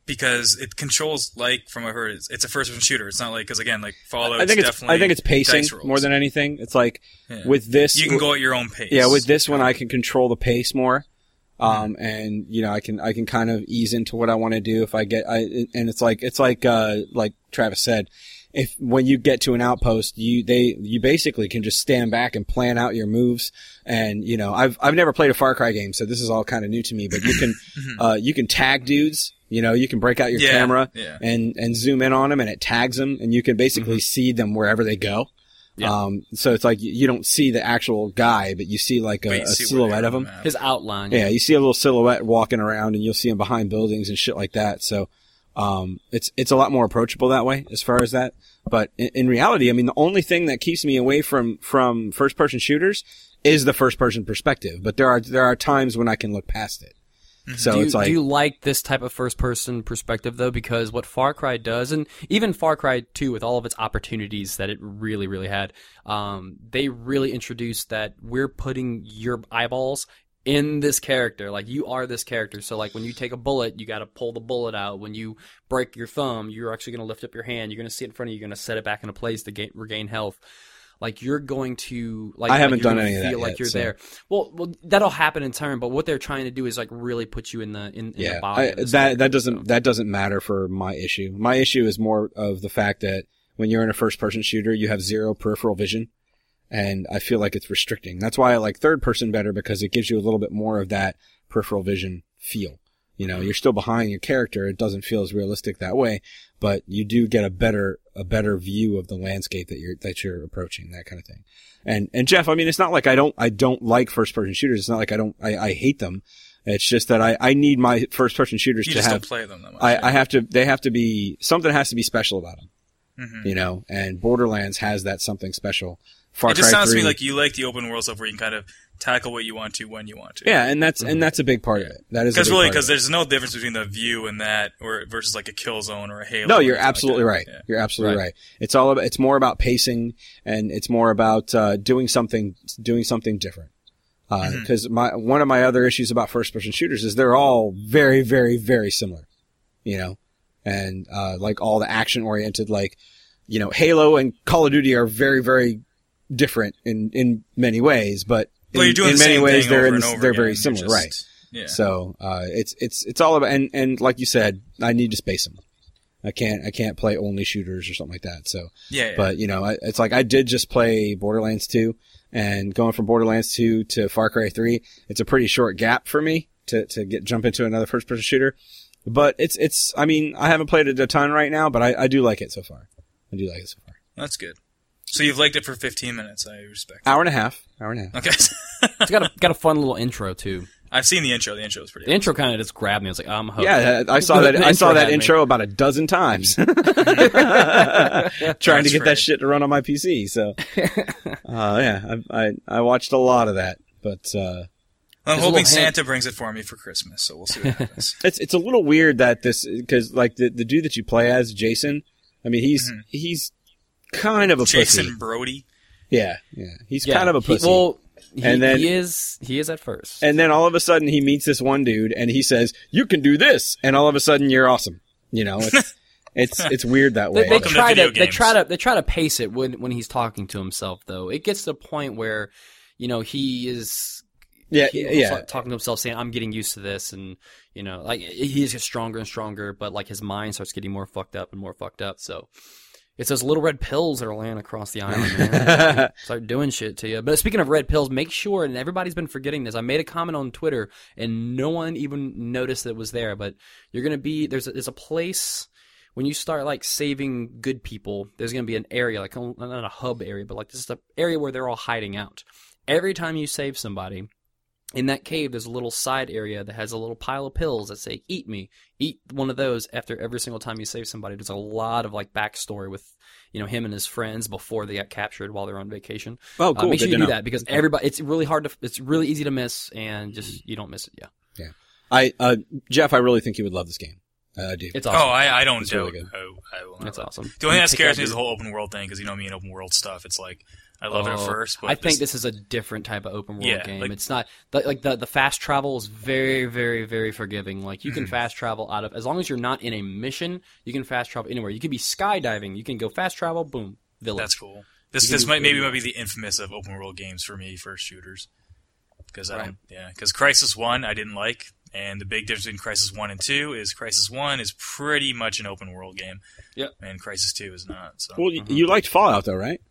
because it controls, like, from what I heard, it's, it's a first-person shooter. It's not like, because again, like Fallout,
I think it's
definitely
I think it's pacing
dice rolls.
more than anything. It's like
Yeah.
with this,
You can go at your own pace.
yeah, with this one I can control the pace more, um, and you know I can I can kind of ease into what I want to do if I get I and it's like it's like uh like Travis said, if when you get to an outpost, you they you basically can just stand back and plan out your moves. And you know I've I've never played a Far Cry game, so this is all kind of new to me. But you can uh you can tag dudes. You know, you can break out your
Yeah,
camera
yeah.
and, and zoom in on them, and it tags them, and you can basically
Mm-hmm.
see them wherever they go.
Yeah.
Um, so it's like you, you don't see the actual guy, but you see like a,
But you
a
see where
silhouette
they are
of
on
him.
the map.
His outline.
Yeah, you see a little silhouette walking around, and you'll see him behind buildings and shit like that. So, um, it's it's a lot more approachable that way as far as that. But in, in reality, I mean, the only thing that keeps me away from from first person shooters is the first person perspective. But there are there are times when I can look past it. So
do you,
it's like
do you like this type of first-person perspective, though? Because what Far Cry does, and even Far Cry two, with all of its opportunities that it really, really had, um, they really introduced that we're putting your eyeballs in this character. Like, you are this character. So, like, when you take a bullet, you got to pull the bullet out. When you break your thumb, you're actually going to lift up your hand. You're going to see it in front of you. You're going to set it back into place to gain, regain health. Like, you're going to, like,
I haven't
like you're
done
gonna
any of that
feel like
yet,
you're
so-
there. Well, well, that'll happen in turn, but what they're trying to do is, like, really put you in the, in, in
yeah,
the body
I,
of this
that
character,
that doesn't
so.
that doesn't matter for my issue. My issue is more of the fact that when you're in a first person shooter, you have zero peripheral vision, and I feel like it's restricting. That's why I like third person better, because it gives you a little bit more of that peripheral vision feel. You know, you're still behind your character. It doesn't feel as realistic that way, but you do get a better, a better view of the landscape that you're, that you're approaching, that kind of thing. And, and Jeff, I mean, it's not like I don't, I don't like first person shooters. It's not like I don't, I, I hate them. It's just that I, I need my first person shooters
You
to
just
have,
don't play them that much.
I,
yeah.
I have to, they have to be, something has to be special about them.
Mhm.
You know, and Borderlands has that something special. Far
It just
Cry
sounds to
three,
me like you like the open world stuff where you can kind of tackle what you want to when you want to.
yeah, and that's, and that's a big part of it. That is a
Because
big
really,
part of
because
it.
there's no difference between the view and that, or versus like a Killzone or a Halo.
No,
or
you're
anything like
absolutely
that.
right.
Yeah.
You're absolutely
Right.
right. It's all about, it's more about pacing, and it's more about, uh, doing something, doing something different. Uh,
Mm-hmm.
cause my, one of my other issues about first person shooters is they're all very, very, very similar, you know, and, uh, like all the action oriented, like, you know, Halo and Call of Duty are very, very different in, in many ways, but in,
Well, you're doing
in
the
many
same
ways
thing
they're
over
in
and
the,
over
they're
again.
very
You're
similar,
just-
right?
Yeah.
So, uh, it's, it's, it's all about, and, and like you said, I need to space them. I can't, I can't play only shooters or something like that. So,
yeah, yeah.
but you know, I, it's like I did just play Borderlands two, and going from Borderlands two to Far Cry three, it's a pretty short gap for me to, to get, jump into another first person shooter. But it's, it's, I mean, I haven't played it a ton right now, but I, I do like it so far. I do like it so far.
That's good. So you've liked it for fifteen minutes. I respect.
Hour and a half. Hour and a half.
Okay.
It's got a, got a fun little intro, too.
I've seen the intro. The intro is pretty.
The intro kind of just grabbed me. I was like, I'm hooked.
Yeah, I saw that.
The
I saw
intro
that
had me.
intro about a dozen times, trying to
That's
get
right.
that shit to run on my P C. So, uh, yeah, I, I I watched a lot of that, but uh,
I'm
There's a
hoping
little hint.
Santa brings it for me for Christmas, so we'll see what happens.
it's it's a little weird that this, because like the the dude that you play as, Jason, I mean he's
Mhm.
he's kind of a
Jason
pussy.
Brody.
Yeah, yeah, he's
Yeah,
kind of a
he-
pussy.
well, he,
And then-
he is he is at first.
And then all of a sudden he meets this one dude and he says, "You can do this," and all of a sudden you're awesome. You know, it's it's it's weird that way.
They, they
Welcome to
try to
video
they
games.
try to they try to pace it when when he's talking to himself, though. It gets to the point where, you know, he is
yeah,
he,
yeah.
talking to himself, saying, "I'm getting used to this," and you know, like he just gets stronger and stronger, but like his mind starts getting more fucked up and more fucked up. So it's those little red pills that are laying across the island, man. Start doing shit to you. But speaking of red pills, make sure, and everybody's been forgetting this. I made a comment on Twitter, and no one even noticed that it was there. But you're gonna be there's a, there's a place. When you start like saving good people, there's going to be an area, like not a hub area, but like this is an area where they're all hiding out. Every time you save somebody, in that cave, there's a little side area that has a little pile of pills that say, "Eat me." Eat one of those after every single time you save somebody. There's a lot of like backstory with, you know, him and his friends before they got captured while they're on vacation.
Oh, cool.
Uh, make sure
Good
you
to
do
know.
that because everybody, it's really hard to, it's really easy to miss, and just you don't miss it. Yeah,
I uh, Jeff, I really think you would love this game. Uh, I do.
it's
Oh,
awesome.
I, I don't
It's
doubt.
really good.
I, I will not.
It's awesome.
The only thing that
Pick
scares
out
me is the
your-
whole open world thing, because you know me and open world stuff. It's like I love it at
Oh,
first, but
I think this is a different type of open world
Yeah,
game.
like-
it's not the, like the the fast travel is very, very, very forgiving. Like you can fast travel out of as long as you're not in a mission, you can fast travel anywhere. You can be skydiving, you can go fast travel, boom, village.
That's cool. This
You can
this
do
might maybe
really
might be the infamous of open world games for me for shooters. Because I
Right.
don't, yeah, because Crisis One I didn't like, and the big difference between Crisis One and Two is Crisis One is pretty much an open world game.
Yep.
And Crisis Two is not. So
Well, y you liked Fallout though, right?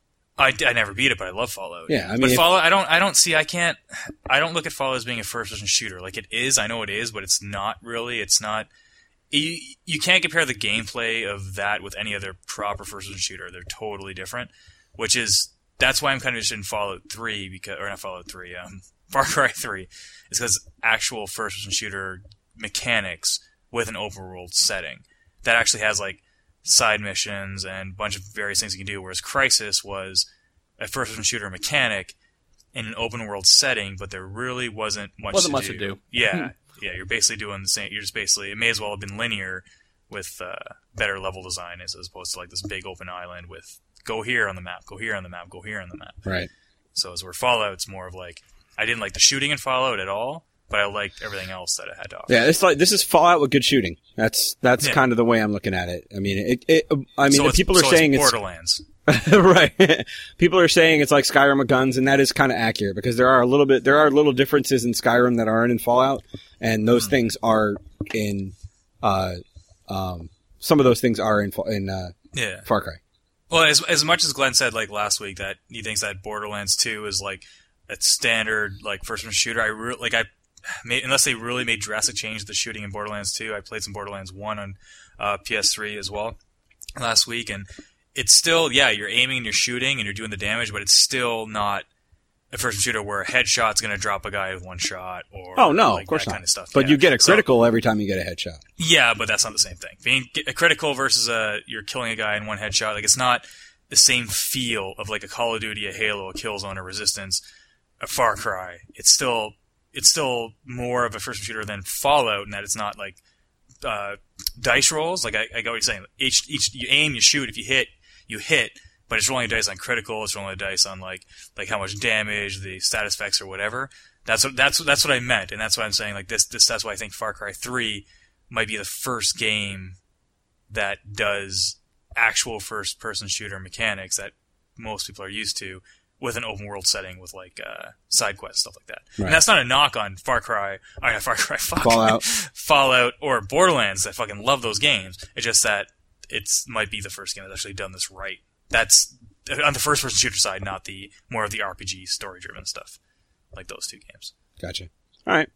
I, I never beat it, but I love Fallout.
Yeah, I mean,
but
if-
Fallout, I don't, I don't see, I can't, I don't look at Fallout as being a first-person shooter. Like it is, I know it is, but it's not really. It's not. You, you can't compare the gameplay of that with any other proper first-person shooter. They're totally different. Which is that's why I'm kind of interested in Fallout Three because, or not Fallout Three, um, Far Cry Three, is because actual first-person shooter mechanics with an open-world setting that actually has like side missions and a bunch of various things you can do, whereas Crysis was a first-person shooter mechanic in an open-world setting, but there really wasn't much,
Wasn't
to,
much
do.
to do.
Yeah, yeah, you're basically doing the same. You're just basically, it may as well have been linear with uh, better level design as opposed to like this big open island with go here on the map, go here on the map, go here on the map.
Right.
So as where Fallout's more of like, I didn't like the shooting in Fallout at all, but I liked everything else that it had to offer.
Yeah, it's like this is Fallout with good shooting. That's that's
Yeah.
kind of the way I'm looking at it. I mean, it. it I mean,
so
the
it's-
people are
so
saying
it's
it's
Borderlands.
right. People are saying it's like Skyrim with guns, and that is kind of accurate because there are a little bit there are little differences in Skyrim that aren't in Fallout, and those
Hmm.
things are in. Uh, um, some of those things are in Fa- in uh,
Yeah.
Far Cry.
Well, as as much as Glenn said like last week that he thinks that Borderlands two is like a standard like first-person shooter, I re- like I made, unless they really made drastic change to the shooting in Borderlands two. I played some Borderlands one on uh, P S three as well last week, and it's still yeah you're aiming and you're shooting and you're doing the damage, but it's still not a first-person shooter where a headshot's going to drop a guy with one shot or
Oh no,
like
of course
that
not.
kind of stuff.
But
yeah.
you get a
So-
critical every time you get a headshot.
yeah, but that's not the same thing. Being a critical versus a you're killing a guy in one headshot, like it's not the same feel of like a Call of Duty, a Halo, a Killzone, a Resistance, a Far Cry. It's still it's still more of a first shooter than Fallout in that it's not like uh, dice rolls. Like I, I get what you're saying. Each each you aim, you shoot. If you hit, you hit. But it's rolling a dice on critical. It's rolling a dice on like like how much damage, the status effects, or whatever. That's what that's that's what I meant, and that's why I'm saying like this. This that's why I think Far Cry three might be the first game that does actual first-person shooter mechanics that most people are used to with an open-world setting with like uh, side quests stuff like that.
Right.
And that's not a knock on Far Cry, I mean, Far Cry, fuck.
Fallout.
Fallout, or Borderlands. I fucking love those games. It's just that it's might be the first game that's actually done this right. That's on the first-person shooter side, not the more of the R P G story-driven stuff like those two games.
Gotcha. All right.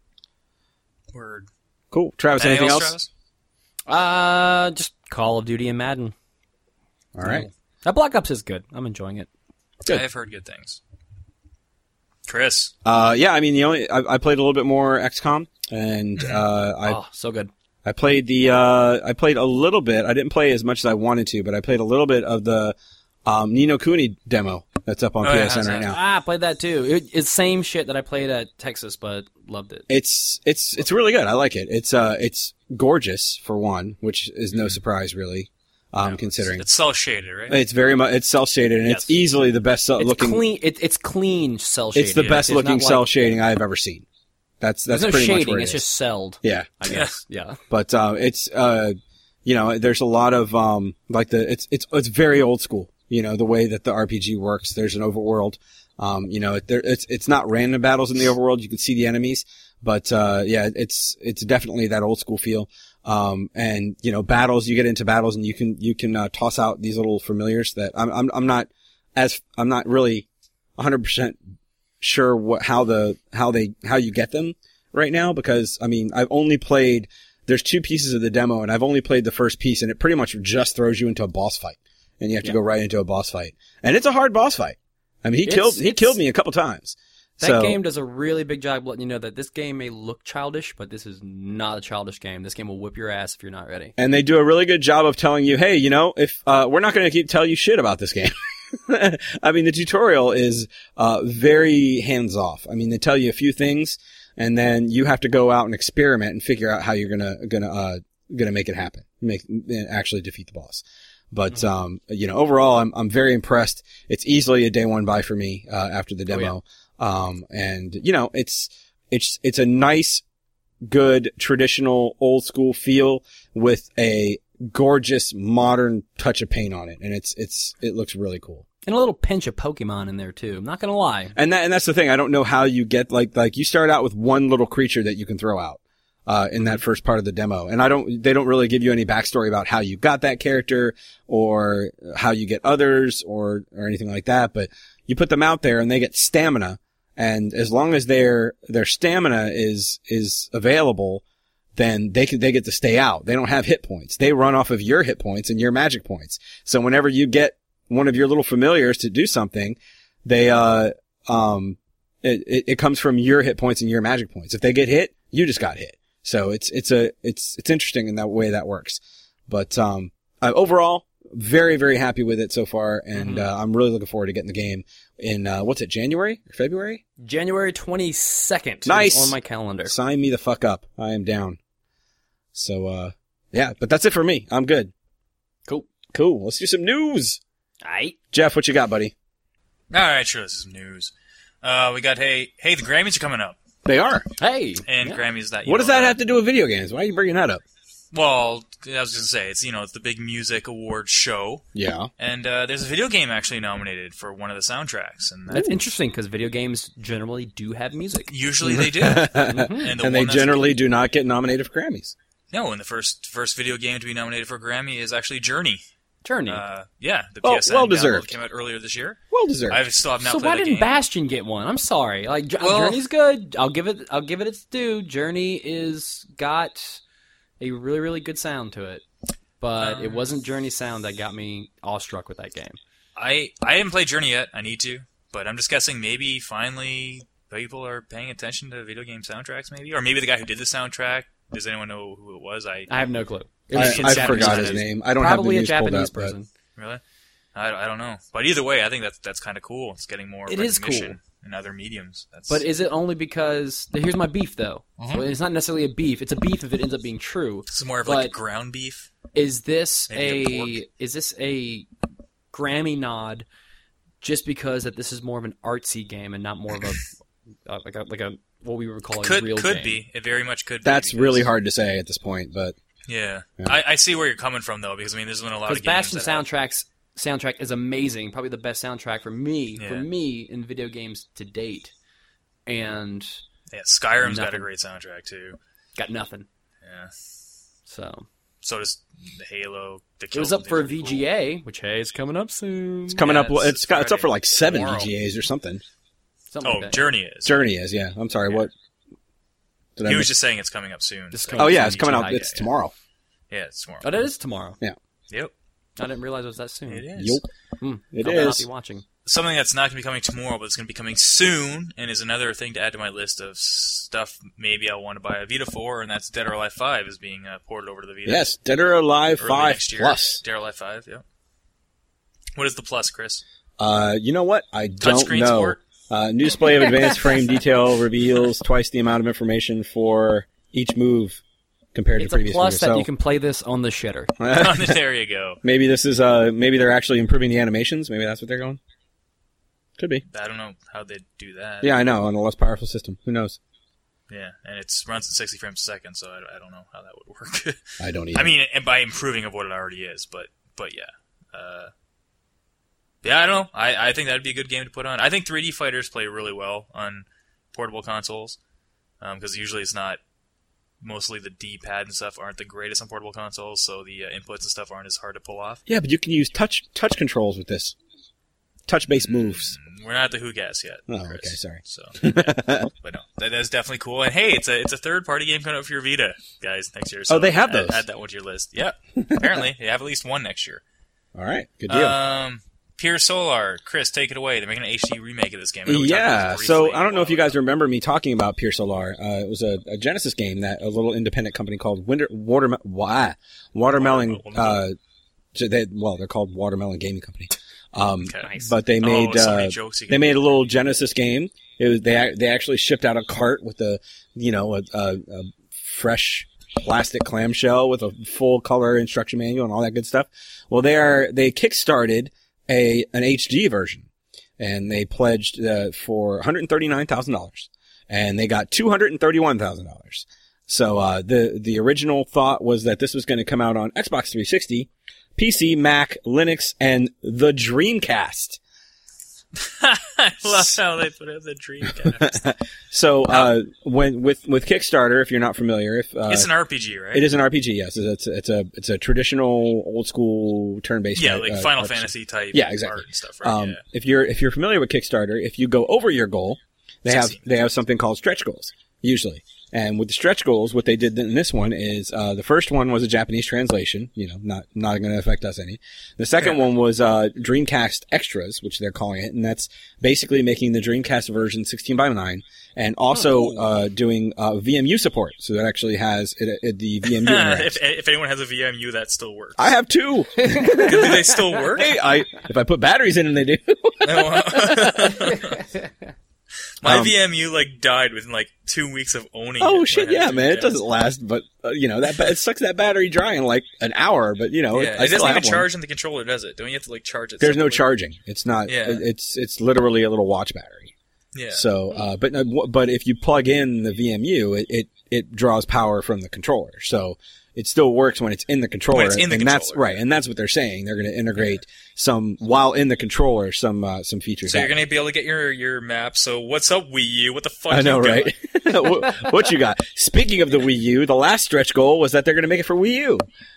Word.
Cool. Travis, anything else?
Travis?
Uh, just Call of Duty and Madden.
All right.
That Black Ops is good. I'm enjoying it.
Good.
I have heard good things. Chris.
Uh, yeah, I mean, the only I, I played a little bit more X COM, and uh, I
oh, so good.
I played the uh, I played a little bit. I didn't play as much as I wanted to, but I played a little bit of the um, Ni no Kuni demo that's up on
Oh, yeah,
P S N
how's
right
that?
now.
Ah, I played that too. It, it's same shit that I played at Texas, but loved it.
It's it's it's really good. I like it. It's uh it's gorgeous for one, which is no surprise really, um, considering
It's cell shaded, right?
it's very much it's cell shaded and it's
Yes.
easily the best
It's
looking.
clean. It, it's clean cell shading.
It's the best
It's
looking
not
cell
like-
shading I've ever seen. That's that's
There's no
pretty much
shading.
where it
It's
is.
just celled.
Yeah.
I guess. Yeah.
But uh, it's uh, you know, there's a lot of um, like the it's it's it's very old school. You know, the way that the R P G works. There's an overworld. Um, you know, there it's it's not random battles in the overworld. You can see the enemies, but uh, yeah, it's it's definitely that old school feel. Um, and you know, battles. You get into battles, and you can you can uh, toss out these little familiars that I'm I'm I'm not as I'm not really one hundred percent sure what how the how they how you get them right now, because I mean I've only played there's two pieces of the demo and I've only played the first piece, and it pretty much just throws you into a boss fight, and you have to
Yeah.
go right into a boss fight, and it's a hard boss fight. I mean he
It's-
killed he
it's-
killed me a couple times.
That
so,
game does a really big job letting you know that this game may look childish, but this is not a childish game. This game will whip your ass if you're not ready.
and they do a really good job of telling you, hey, you know, if uh we're not going to keep tell you shit about this game. I mean, the tutorial is uh very hands off. I mean, they tell you a few things, and then you have to go out and experiment and figure out how you're gonna gonna uh gonna make it happen, make actually defeat the boss. But,
Mm-hmm.
um, you know, overall, I'm, I'm very impressed. It's easily a day one buy for me, uh, after the
Oh,
demo. Um, and, you know, it's, it's, it's a nice, good, traditional, old school feel with a gorgeous, modern touch of paint on it. And it's, it's, it looks really cool.
And a little pinch of Pokemon in there too. I'm not gonna lie.
And that, and that's the thing. I don't know how you get, like, like you start out with one little creature that you can throw out. Uh, in that first part of the demo. And I don't, they don't really give you any backstory about how you got that character or how you get others or, or anything like that. But you put them out there and they get stamina. And as long as their, their stamina is, is available, then they can, they get to stay out. They don't have hit points. They run off of your hit points and your magic points. So whenever you get one of your little familiars to do something, they, uh, um, it, it, it comes from your hit points and your magic points. If they get hit, you just got hit. So it's, it's a, it's, it's interesting in that way that works. But, um, uh, overall, very, very happy with it so far. And,
Mm-hmm.
uh, I'm really looking forward to getting the game in, uh, what's it, January or February?
January twenty-second
Nice.
is on my calendar.
Sign me the fuck up. I am down. So, uh, yeah, but that's it for me. I'm good.
Cool.
Cool. Let's do some news.
Aight.
Jeff, what you got, buddy?
All right, sure. This is news. Uh, we got hey, hey, the Grammys are coming up,
They are.
Hey.
and
Yeah.
Grammys that. You
What does
know,
that
uh,
have to do with video games? Why are you bringing that up?
Well, I was gonna say it's you know it's the big music awards show,
Yeah.
and uh, there's a video game actually nominated for one of the soundtracks, and
That's interesting because video games generally do have music.
usually they do.
and
And, the
they
one that's-
generally do not get nominated for Grammys.
No, and the first first video game to be nominated for a Grammy is actually Journey.
Journey.
Uh, yeah, the
Well-
P S N
well
download
deserved.
came out earlier this year.
Well deserved.
I still have not
so
played
why
the
didn't
game.
Bastion get one? I'm sorry. Like J-
Well-
Journey's good. I'll give it. I'll give it its due. Journey is got a really really good sound to it, but
Um,
it wasn't Journey sound that got me awestruck with that game.
I I haven't played Journey yet. I need to, but I'm just guessing maybe finally people are paying attention to video game soundtracks, maybe, or maybe the guy who did the soundtrack. Does anyone know who it was? I
I have no clue. It
I,
was
I
Japanese
forgot
person.
his name. I don't
Probably
have
a
the news pulled
Japanese
up, but-
person.
really. I, I don't know, but either way, I think that's that's kind of cool. It's getting more
It is
recognition in other mediums. That's
But is it only because here's my beef though?
Mm-hmm.
Well, it's not necessarily a beef. It's a beef if it ends up being true.
it's more of like a
but-
ground beef.
Is this
Maybe a
a
pork.
is this a Grammy nod just because that this is more of an artsy game and not more of a uh, like a like a what we would call a
Could
real
could
game?
be. It very much could.
That's
be because-
really hard to say at this point, but
Yeah,
Yeah.
I, I see where you're coming from though, because I mean, there's been a lot of
Because
games
Bastion
that have-
soundtracks soundtrack is amazing, probably the best soundtrack for me for
Yeah.
me in video games to date, and
Yeah, Skyrim's got a
Nothing.
great soundtrack too.
got nothing.
Yeah.
So
So does the Halo. The
it was up for a V G A, which hey, is coming up soon.
it's coming
Yeah,
up.
it's
It's got, it's up
Friday.
for like seven
Tomorrow.
V G As or something.
Something
Oh,
like that.
Journey is.
Journey is, yeah. I'm sorry.
Yeah.
What? Did I
He
miss-
was just saying it's coming up soon.
This
so-
coming
Oh yeah,
soon,
it's coming out.
V G A,
It's
yeah.
tomorrow.
Yeah, it's tomorrow.
Oh, that is tomorrow.
Yep,
I didn't realize it was that soon.
it is.
Yup.
Hmm.
It
I'll not
is.
be watching.
Something that's not going to be coming tomorrow, but it's going to be coming soon, and is another thing to add to my list of stuff maybe I'll want to buy a Vita for, and that's Dead or Alive five is being uh, ported over to the Vita.
Yes, Dead or Alive
early
Five
next year.
Plus.
Dead or Alive five, yeah. What is the plus, Chris?
Uh, you know what? I don't
Touchscreen
know.
support?
Uh, new display of advanced frame detail reveals twice the amount of information for each move compared
It's
to
a
previous
plus
moves.
that
So
you can play this on the shitter.
There you go.
maybe this is uh maybe they're actually improving the animations. Maybe that's what they're going. Could be.
I don't know how they do that.
Yeah, I know, on a less powerful system. Who knows?
Yeah, and it runs at sixty frames a second, so I, I don't know how that would work.
I don't either.
I mean, and by improving of what it already is, but but yeah, uh, yeah, I don't know. I, I think that'd be a good game to put on. I think three D fighters play really well on portable consoles because usually it's not. Mostly the D-pad and stuff aren't the greatest on portable consoles, so the uh, inputs and stuff aren't as hard to pull off.
yeah, but you can use touch touch controls with this. Touch-based moves.
We're not at the Who Gas yet.
Oh,
Chris.
okay, sorry.
So, yeah. But no, that, that's definitely cool. And hey, it's a it's a third-party game coming out for your Vita, guys, next year. So
Oh, they have
add-
those?
Add that one to your list. Yeah, apparently they have at least one next year.
All right, good deal.
Um, Pure Solar, Chris, take it away. They're making an H D remake of this game. I know we talked about
Yeah,
this
so
briefly
I don't know
a
if you
while
guys remember me talking about Pure Solar. Uh, it was a, a Genesis game that a little independent company called Winter, Water, wah, Watermelon,
Watermelon.
uh, so they, well, they're called Watermelon Gaming Company. Um,
Okay. Nice.
but they
Oh,
made,
so many
uh,
jokes you
they
can
made a
make.
little Genesis game. It was, they, ac- they actually shipped out a cart with a, you know, a, a, a fresh, plastic clamshell with a full color instruction manual and all that good stuff. Well, they are they kickstarted a an H D version, and they pledged uh, for one hundred thirty-nine thousand dollars, and they got two hundred thirty-one thousand dollars. So uh, the the original thought was that this was going to come out on Xbox three sixty, P C, Mac, Linux, and the Dreamcast.
I love how they put it the Dreamcast.
So, uh, when, with, with Kickstarter, if you're not familiar, if, uh,
It's an R P G, right?
it is an R P G, yes. It's, it's a, it's a traditional, old school, turn-based.
Yeah,
uh,
like
uh,
Final
R P G.
Fantasy type
Yeah, exactly.
art and stuff, right?
Um,
yeah.
if you're, if you're familiar with Kickstarter, if you go over your goal, they have,
sixteen.
they have something called stretch goals, usually. And with the stretch goals, what they did in this one is, uh, the first one was a Japanese translation, you know, not, not going to affect us any. The second
Yeah.
one was, uh, Dreamcast Extras, which they're calling it, and that's basically making the Dreamcast version sixteen by nine, and also, uh, doing, uh, V M U support. So that actually has it, it, the V M U interacts.
if, if anyone has a V M U, that still works.
I have two.
Do they still work?
Hey, I, if I put batteries in them, they do.
My
Um,
V M U like died within like two weeks of owning it.
Oh
when
shit,
I had
yeah,
Dreamcast.
man. It doesn't last, but uh, you know that ba- it sucks that battery dry in like an hour. But you know,
Yeah,
I
it
still
doesn't
have
even
one.
charge in the controller, does it? Don't you have to like charge it?
There's no
separately?
charging. It's not.
Yeah.
it- It's it's literally a little watch battery.
Yeah.
So, uh, but uh, wh- but if you plug in the V M U, it, it it draws power from the controller. So it still works when it's in the controller.
it's in the
and that's
controller,
right, and that's what they're saying. They're going to integrate some while in the controller some uh, some features.
So you're
that
gonna be able to get your your map. So what's up, Wii U? What the fuck?
I know,
you got?
right? what, what you got? Speaking of the Wii U, the last stretch goal was that they're going to make it for Wii U.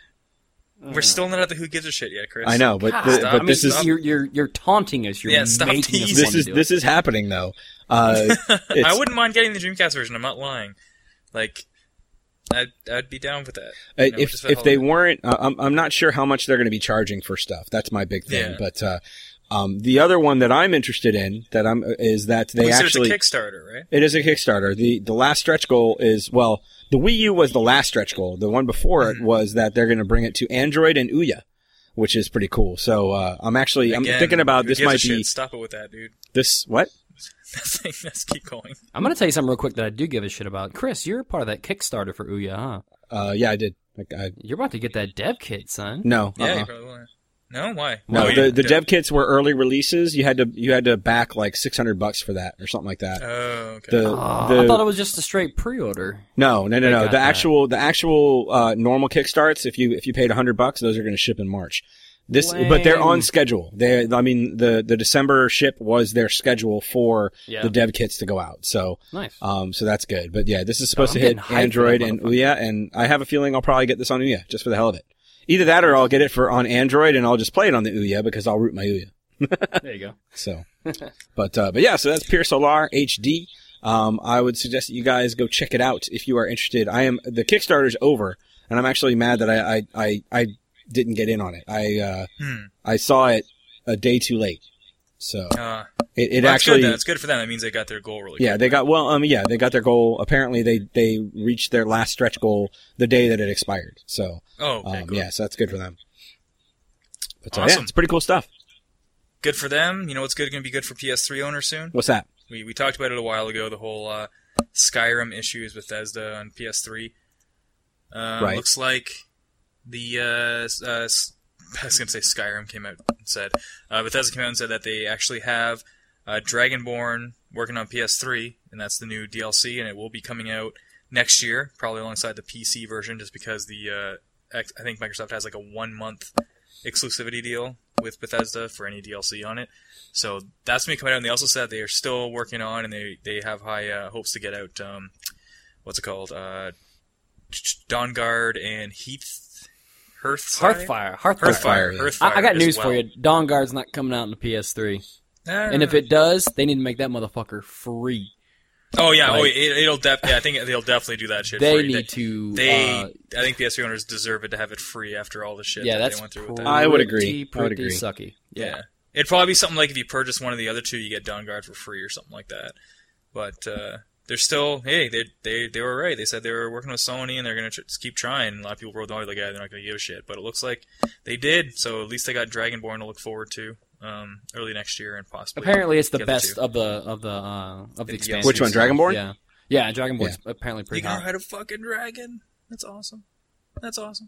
We're still not at the who gives a shit yet, Chris.
I know, but
God,
the,
stop.
but
I
this
mean,
is
you're you're you're taunting us. You're
Yeah, stop
making us
teasing.
this
want to
is
do
this
it.
is happening though. Uh,
I
it's-
wouldn't mind getting the Dreamcast version. I'm not lying. Like, I'd I'd be down with that.
Uh,
You know,
if
just for the
if
hell
they
of it.
weren't, uh, I'm I'm not sure how much they're going to be charging for stuff. That's my big thing.
Yeah.
But uh, um, the other one that I'm interested in that I'm is that they
We said
actually
it's a Kickstarter, right?
it is a Kickstarter. the The last stretch goal is well, the Wii U was the last stretch goal. The one before
Mm-hmm.
it was that they're going to bring it to Android and Ouya, which is pretty cool. So uh, I'm actually I'm
Again,
thinking about
who
this
gives a
might
shit?
be
Stop it with that, dude.
this what.
Nothing. Let's keep going.
I'm gonna tell you something real quick that I do give a shit about. Chris, you're a part of that Kickstarter for Ouya, huh?
Uh, yeah, I did. Like, I,
You're about to get that dev kit, son.
no,
Yeah,
uh-uh.
you probably will. No, why?
No,
Oh, you
the
didn't
the
do
dev
it.
kits were early releases. You had to you had to back like six hundred bucks for that or something like that.
Oh, okay.
The,
Oh,
the
I thought it was just a straight pre-order.
no no no
I
no
got
the
that.
actual the actual uh, normal kickstarts. If you if you paid a hundred bucks, those are going to ship in March. This, but they're on
Lame.
schedule. They, I mean, the the December ship was their schedule for
Yeah.
the dev kits to go out. So,
Nice.
um, so that's good. But yeah, this is supposed
I'm
to hit
getting hyped for
Android
that
and
motherfucker.
Ouya, and I have a feeling I'll probably get this on Ouya just for the hell of it. Either that, or I'll get it for on Android and I'll just play it on the Ouya because I'll root my Ouya.
There you go.
So, but, uh, but yeah, so that's Pure Solar H D. Um, I would suggest that you guys go check it out if you are interested. I am, the Kickstarter's over and I'm actually mad that I, I, I, I didn't get in on it. I, uh,
Hmm.
I saw it a day too late. So
Uh,
it, it
well, that's
actually,
good, then. It's good for them. That means they got their goal really
yeah,
quick.
they got, well, um, yeah, they got their goal. Apparently they, they reached their last stretch goal the day that it expired. So,
Oh, okay,
um,
cool.
yeah, so that's good for them. But, uh, yeah,
Awesome.
it's pretty cool stuff.
Good for them. You know what's good going to be good for P S three owners soon?
What's that?
We we talked about it a while ago. The whole uh, Skyrim issues with Bethesda on P S three. Um,
Right.
Looks like the uh, s- uh, s- I was going to say Skyrim came out and said uh, Bethesda came out and said that they actually have uh, Dragonborn working on P S three, and that's the new D L C, and it will be coming out next year, probably alongside the P C version, just because the uh, X- I think Microsoft has like a one month exclusivity deal with Bethesda for any D L C on it. So that's me coming out, and they also said they are still working on, and they, they have high uh, hopes to get out, um, what's it called, uh, Dawnguard and Heath, Hearthside?
Hearthfire. Hearthfire.
Hearthfire.
yeah.
Hearthfire
I, I got
as
news
well.
for you. Dawn Guard's not coming out in the P S three.
Ah.
And if it does, they need to make that motherfucker free.
oh yeah, oh,
like-
it, it'll def- yeah, I think they'll definitely do that shit.
They
for you.
need to.
They,
uh,
I think P S three owners deserve it to have it free after all the shit
yeah,
that
that's
they went through with
pretty,
that.
I would agree. I would
pretty
agree.
sucky.
Yeah. It'd probably be something like if you purchase one of the other two, you get Dawnguard for free or something like that. But uh, they're still, hey, they they they were right. They said they were working with Sony and they're going to tr- keep trying. A lot of people wrote the like, yeah, they're not going to give a shit. But it looks like they did. So at least they got Dragonborn to look forward to um, early next year and possibly.
Apparently, it's the
other
best
two.
of the of the uh, of the
The
expansion.
Which one, Dragonborn?
Yeah, yeah. Dragonborn's
Yeah.
apparently
You
pretty
can
hot.
ride a fucking dragon. That's awesome. That's awesome.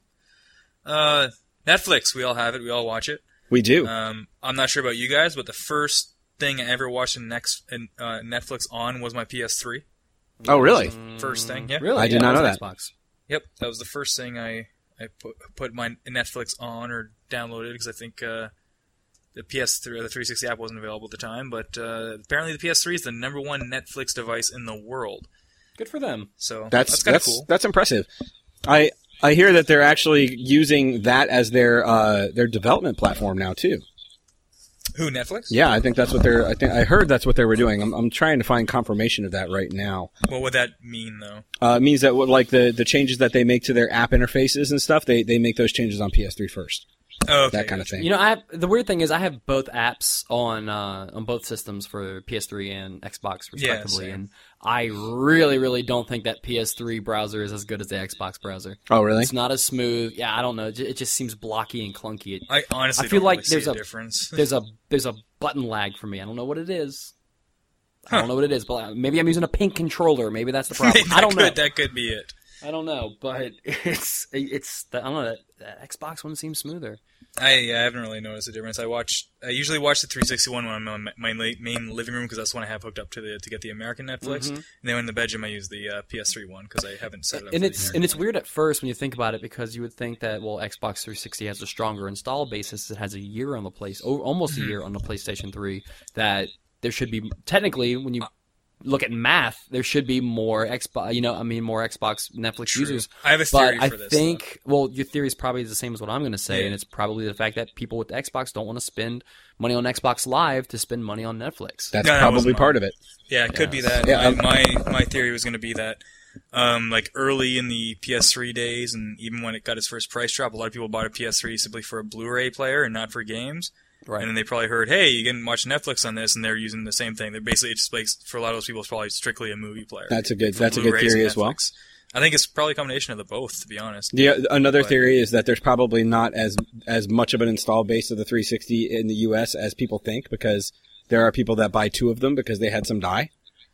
Uh, Netflix, we all have it. We all watch it.
We do.
Um, I'm not sure about you guys, but the first thing I ever watched in, next, in uh, Netflix on was my P S three.
Oh, really?
First thing, yeah.
Really?
I did
Yeah,
not
it
know
was
that.
Xbox.
Yep, that was the first thing I, I put put my Netflix on or downloaded because I think uh, the P S three, the three sixty app wasn't available at the time. But uh, apparently, the P S three is the number one Netflix device in the world.
Good for them.
So
That's
that's kind of
that's
cool.
that's impressive. I I hear that they're actually using that as their uh, their development platform now too.
Who, Netflix?
Yeah, I think that's what they're. I think I heard that's what they were doing. I'm I'm trying to find confirmation of that right now.
What would that mean, though?
Uh, it means that what, like the the changes that they make to their app interfaces and stuff, they they make those changes on P S three first.
Oh, okay,
That kind of
gotcha.
thing.
You know, I have, the weird thing is I have both apps on uh, on both systems for P S three and Xbox respectively,
same.
and I really, really don't think that P S three browser is as good as the Xbox browser.
Oh, really?
It's not as smooth. Yeah, I don't know. It ju- it just seems blocky and clunky. It,
I honestly
I feel
don't
like
really
there's
see a,
a-
difference.
there's a there's a button lag for me. I don't know what it is. I
Huh.
don't know what it is, but maybe I'm using a pink controller. Maybe that's the problem.
that
I don't
could,
know.
That could be it.
I don't know, but it's it's the, I don't know. That, that Xbox one seems smoother.
I, yeah, I haven't really noticed a difference. I watch. I usually watch the three sixty one when I'm in my my main living room because that's the one I have hooked up to the to get the American Netflix.
Mhm.
And then in the bedroom, I use the uh, P S three one because I haven't set it up.
And
for
it's
the
and it's
American
weird at first when you think about it because you would think that well Xbox three sixty has a stronger install basis. It has a year on the place, oh, almost a year on the PlayStation three. That there should be technically when you look at math, there should be more Xbox. You know, I mean more Xbox Netflix
True.
users.
I have a theory
But I
for this.
think well your theory is probably the same as what I'm going to say,
Yeah.
and it's probably the fact that people with Xbox don't want to spend money on Xbox Live to spend money on Netflix.
That's
No, that
probably
wasn't
part
mine.
of it.
though. Yeah, it could be that.
Yeah, um,
my, my my theory was going to be that. Um, like early in the P S three days, and even when it got its first price drop, a lot of people bought a P S three simply for a Blu-ray player and not for games.
Right.
And then they probably heard, "Hey, you can watch Netflix on this," and they're using the same thing. They're basically it's like for a lot of those people, it's probably strictly a movie player.
That's a good.
For
That's a good
Blu-rays
theory
and
as well.
Netflix. I think it's probably a combination of the both, to be honest.
The another
But-
theory is that there's probably not as as much of an install base of the three sixty in the U S as people think because there are people that buy two of them because they had some die.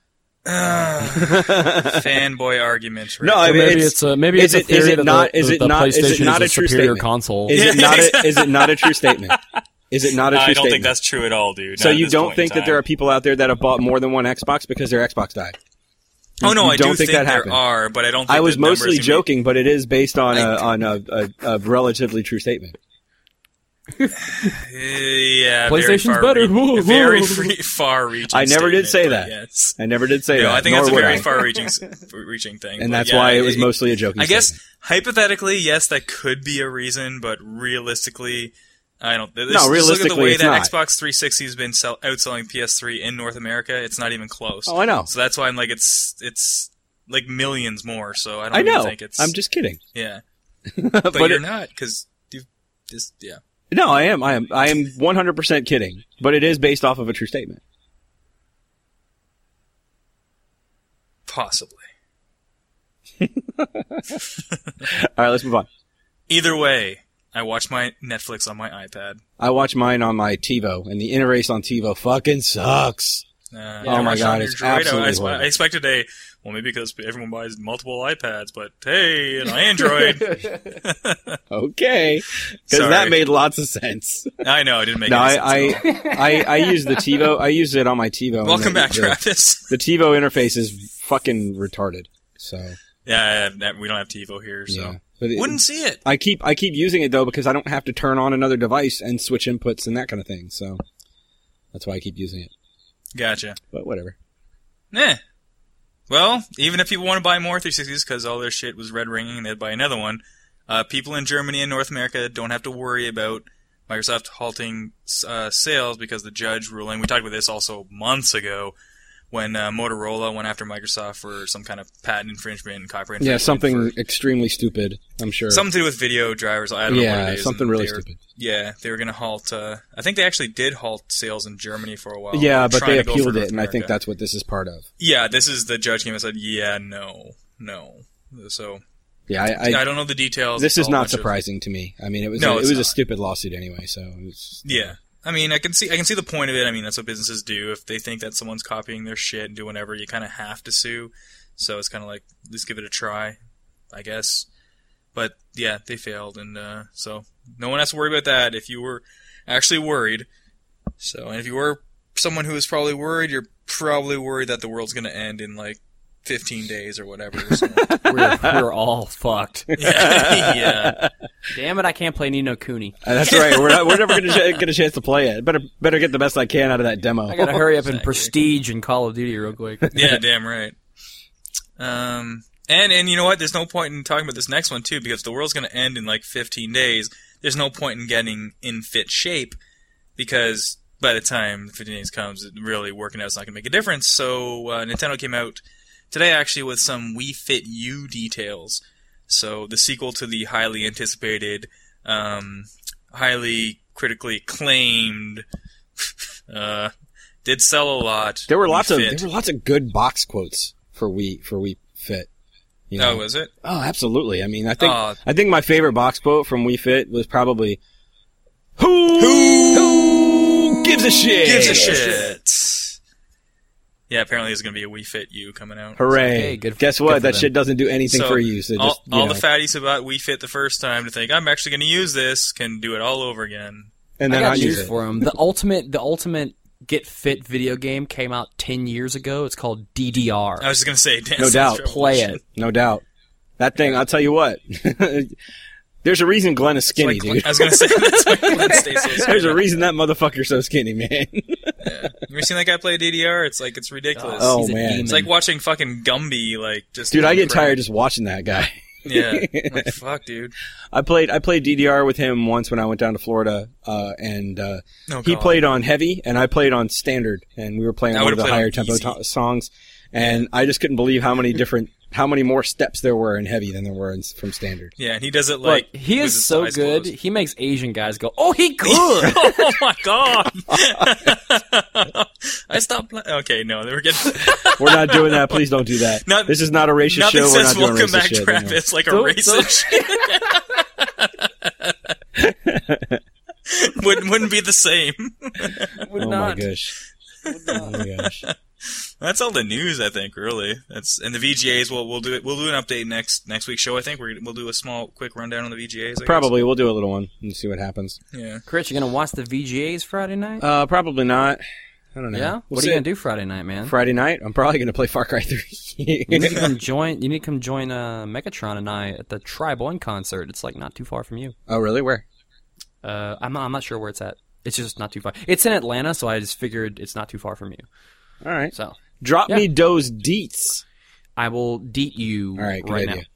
Fanboy argument. Right
No, I
So
mean,
maybe
it's-
it's, a maybe
is
it's a
it- is
theory
it
that
not-
the,
is
that
it
the
not- is it
PlayStation
not
is
a true
superior
statement?
console.
Is it not? A, is it not a true statement? Is it not a true
I don't
statement?
think that's true at all, dude.
So
Not at
you
this
don't
point in
think that there
time.
are people out there that have bought more than one Xbox because their Xbox died?
Oh no,
You
I
don't
do
think
think,
that
there
happened?
are, but I don't. think
I was
the numbers
mostly
can be-
joking, but it is based on a
I-
on a, a, a relatively true statement.
Uh, yeah,
PlayStation's
very far
better.
Re-
Whoa,
very
whoa.
free, far-reaching.
I never did
statement,
say
but
that.
Yes.
I never did say
No,
that.
I think
nor
that's a
would
very
I.
far-reaching, reaching thing.
And
but
that's
yeah,
why it was mostly a joking
I guess
statement.
hypothetically, yes, that could be a reason, but realistically, I don't. This,
No,
just look at
realistically,
the way
it's
that
not.
Xbox three sixty has been sell, outselling P S three in North America. It's not even close.
Oh, I know.
So that's why I'm like, it's it's like millions more. So I don't
I
even
know.
think it's.
I'm just kidding.
yeah, but,
But
you're
it-
not because you just yeah.
No, I am. I am. I am one hundred percent kidding. But it is based off of a true statement.
Possibly.
All right, let's move on.
Either way, I watch my Netflix on my iPad.
I watch mine on my TiVo, and the interface on TiVo fucking sucks.
Uh,
Oh
I
my
watch
God,
on your
it's
Droid. I-
absolutely
I,
horrible.
I expected a well, maybe because everyone buys multiple iPads, but hey, an Android.
Okay, because
Sorry.
that made lots of sense.
I know, it didn't make
No,
any
I,
sense. at all.
I, I, I use the TiVo. I use it on my TiVo. and
Welcome
the,
back,
the,
Travis.
The TiVo interface is fucking retarded. So
Yeah, that- we don't have TiVo here, so
yeah, but it,
wouldn't see it.
I keep I keep using it though because I don't have to turn on another device and switch inputs and that kind of thing. So that's why I keep using it.
Gotcha.
But whatever.
Eh. Well, even if people want to buy more three sixties because all their shit was red ringing and they'd buy another one, uh, people in Germany and North America don't have to worry about Microsoft halting uh, sales because the judge ruling. We talked about this also months ago when uh, Motorola went after Microsoft for some kind of patent infringement and copyright
Yeah,
infringement.
something
for-
extremely stupid. I'm sure.
something to do with video drivers. I don't know what
yeah,
it is.
something
and
really
they were-
stupid.
Yeah, they were going to halt. Uh, I think they actually did halt sales in Germany for a while.
Yeah,
were
but
trying
they
to go for
appealed
North
it, and I think
America.
that's what this is part of.
Yeah, this is the judge came and said, yeah, no, no. So
Yeah, I,
I,
I,
don't know the details.
this
It's
is
all a
not
bunch of-
surprising to me. I mean, it was
No,
a, it
it's
was a
not.
stupid lawsuit anyway. So it was,
Yeah, I mean, I can see I can see the point of it. I mean, that's what businesses do. If they think that someone's copying their shit and doing whatever, you kind of have to sue. So it's kind of like, let's give it a try, I guess. but yeah, they failed, and uh, so no one has to worry about that if you were actually worried. So, and if you were someone who is probably worried, you're probably worried that the world's going to end in like fifteen days or whatever. So.
we're, we're all fucked.
yeah. yeah.
Damn it, I can't play Ni no Kuni.
Uh, that's right. We're not, we're never going to get a chance to play it. Better better get the best I can out of that demo.
I gotta hurry up and
Exactly.
prestige in Call of Duty real quick.
Yeah, damn right. Um, and and you know what? There's no point in talking about this next one too, because the world's going to end in like fifteen days. There's no point in getting in fit shape, because by the time fifteen days comes, it really working out is not going to make a difference. So uh, Nintendo came out today actually with some Wii Fit U details. So the sequel to the highly anticipated, um, highly critically acclaimed, uh, did sell a lot.
There were
Wii
lots of
Fit.
there were lots of good box quotes for Wii for Wii Fit. You know?
Oh, was it?
Oh, absolutely. I mean, I think
Uh,
I think my favorite box quote from Wii Fit was probably "Who who gives a shit?
Gives a shit. Yeah, apparently there's going to be a Wii Fit U coming out.
Hooray!
Okay, good-
Guess
good
what?
for
That
them.
shit doesn't do anything
So,
for you. So just
all
you
all
know.
the fatties who bought Wii Fit the first time to think, I'm actually going to use this, can do it all over again.
and
I
then
got
not use
news
it.
for him. The ultimate, the ultimate Get Fit video game came out ten years ago. It's called D D R.
I was just going to say, Dance
No doubt.
Dance
Play
Revolution.
it.
No doubt. That thing, I'll tell you what. There's a reason Glenn is
That's why
skinny,
Glenn-
dude.
I was going to say, that's why Glenn stays so skinny.
There's a reason that motherfucker's so skinny, man.
Yeah. You ever seen that guy play D D R? It's like, it's ridiculous.
Oh,
He's a
man.
demon.
It's like watching fucking Gumby, like, just...
Dude, I get
crap.
tired just watching that guy.
Yeah. I'm like, fuck, dude.
I played I played D D R with him once when I went down to Florida, uh, and uh,
Oh,
he
God.
played on heavy, and I played on standard, and we were playing
I
one of
would've
the
played
higher
on
tempo
easy.
to- songs, and I just couldn't believe how many different, how many more steps there were in heavy than there were in, from standard.
Yeah, and he does it like...
But he
with
is
his
so
eyes
good.
closed.
He makes Asian guys go, "Oh, he could."
Oh my god! I stopped playing. Okay, no, they were getting.
We're not doing that. Please don't do that.
Not-
this is not a racist
Nothing
show. We're
says
not doing
"Welcome
racist
back,
shit. anymore.
Travis" like a
Don't-
racist. wouldn't wouldn't be the same.
Would
Oh
not.
my gosh. Oh my gosh.
That's all the news, I think. Really, that's and the V G As. We'll we'll do it. We'll do an update next next week's show. I think we're we'll do a small quick rundown on the V G As. I guess.
Probably we'll do a little one and see what happens.
Yeah.
Chris, you gonna watch the V G As Friday night?
Uh, probably not. I don't know.
yeah.
We'll
What are
see.
you gonna do Friday night, man?
Friday night? I'm probably gonna play Far Cry three.
You need to come join. You need to come join uh, Megatron and I at the Tribe One concert. It's like not too far from you.
Oh, really? Where?
Uh, I'm not, I'm not sure where it's at. It's just not too far. It's in Atlanta, so I just figured it's not too far from you.
All right.
So
Drop
Yeah.
me those deets.
I will deet you
All right, good
right
idea.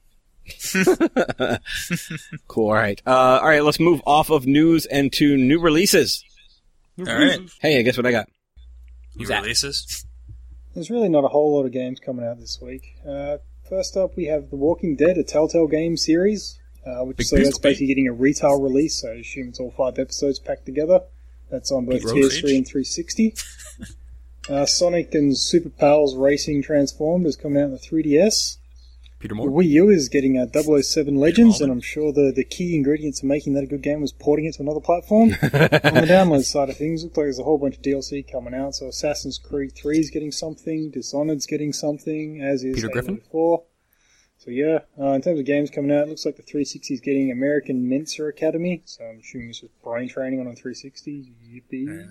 Cool. All right. Uh, all right. Let's move off of news and to new releases.
All right.
Hey, guess what I got?
New
that?
releases.
There's really not a whole lot of games coming out this week. Uh, first up, we have The Walking Dead, a Telltale game series, uh, which
Big
so
piece
that's
of meat.
basically getting a retail release. So I assume it's all five episodes packed together. That's on both
Road
P S
Rage.
three and three sixty. uh, Sonic and Super Pals Racing Transformed is coming out on the three D S.
Peter
The
Moore.
Wii U is getting a double oh seven Legends,
Malden.
and I'm sure the, the key ingredient to making that a good game was porting it to another platform. On the download side of things, looks like there's a whole bunch of D L C coming out. So Assassin's Creed three is getting something, Dishonored's getting something, as is
Peter
Halo
Griffin?
four. So yeah, uh, in terms of games coming out, it looks like the three sixty is getting American Mensa Academy. So I'm assuming it's just brain training on a three sixty. Yippee.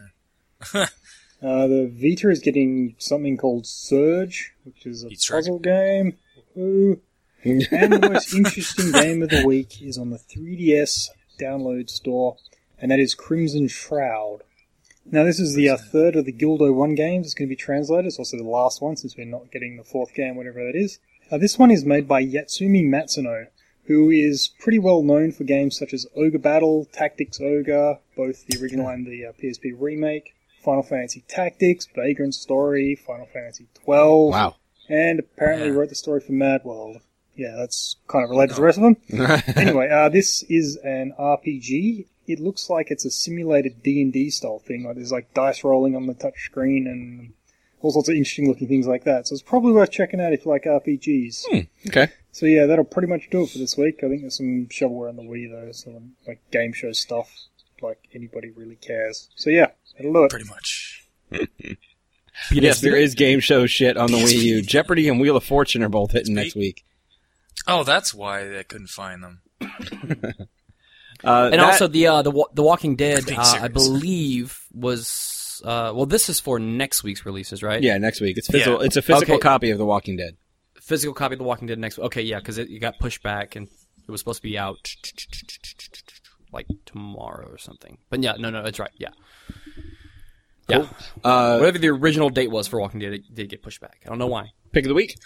uh, the Vita is getting something called Surge, which is a
Heat Strike.
puzzle game. Woohoo. And the most interesting game of the week is on the three D S download store, and that is Crimson Shroud. Now, this is the uh, third of the Guildo one games that's going to be translated. It's also the last one, since we're not getting the fourth game, whatever that is. Uh, this one is made by Yatsumi Matsuno, who is pretty well known for games such as Ogre Battle, Tactics Ogre, both the original and the uh, P S P remake, Final Fantasy Tactics, Vagrant Story, Final Fantasy twelve,
Wow.
and apparently
Yeah.
wrote the story for Mad World. Yeah, that's kind of related to the rest of them. Anyway, uh, this is an R P G. It looks like it's a simulated D and D style thing. Like there's like dice rolling on the touch screen and all sorts of interesting looking things like that. So it's probably worth checking out if you like R P Gs.
Okay.
So yeah, that'll pretty much do it for this week. I think there's some shovelware on the Wii though, some like game show stuff. Like anybody really cares. So yeah, that'll do it.
Pretty much.
Yes, there is game show shit on the Wii U. Jeopardy and Wheel of Fortune are both hitting next week.
Oh, that's why I couldn't find them.
Uh,
And
that-
also the uh, the Wa- the Walking Dead,
Being
uh, I
serious.
believe was uh, well, this is for next week's releases, right?
yeah, next week. It's physical.
Yeah.
It's a physical
Okay.
copy of The Walking Dead.
Physical copy of the Walking Dead next. Okay, yeah, because it, it got pushed back and it was supposed to be out like tomorrow or something. But yeah, no, no, that's right. Yeah, yeah.
Uh,
Whatever the original date was for Walking Dead, it did get pushed back. I don't know why.
pick of the week.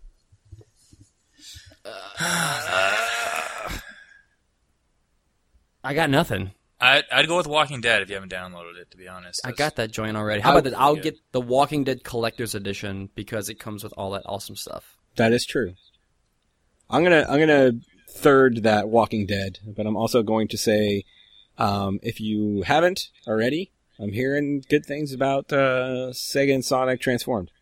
I got nothing.
I'd, I'd go with Walking Dead if you haven't downloaded it, to be honest.
I got that joint already. How
I-
about this? I'll
yeah.
get the Walking Dead Collector's Edition because it comes with all that awesome stuff.
That is true. I'm gonna I'm gonna third that Walking Dead, but I'm also going to say, um, if you haven't already, I'm hearing good things about uh, Sega and Sonic Transformed.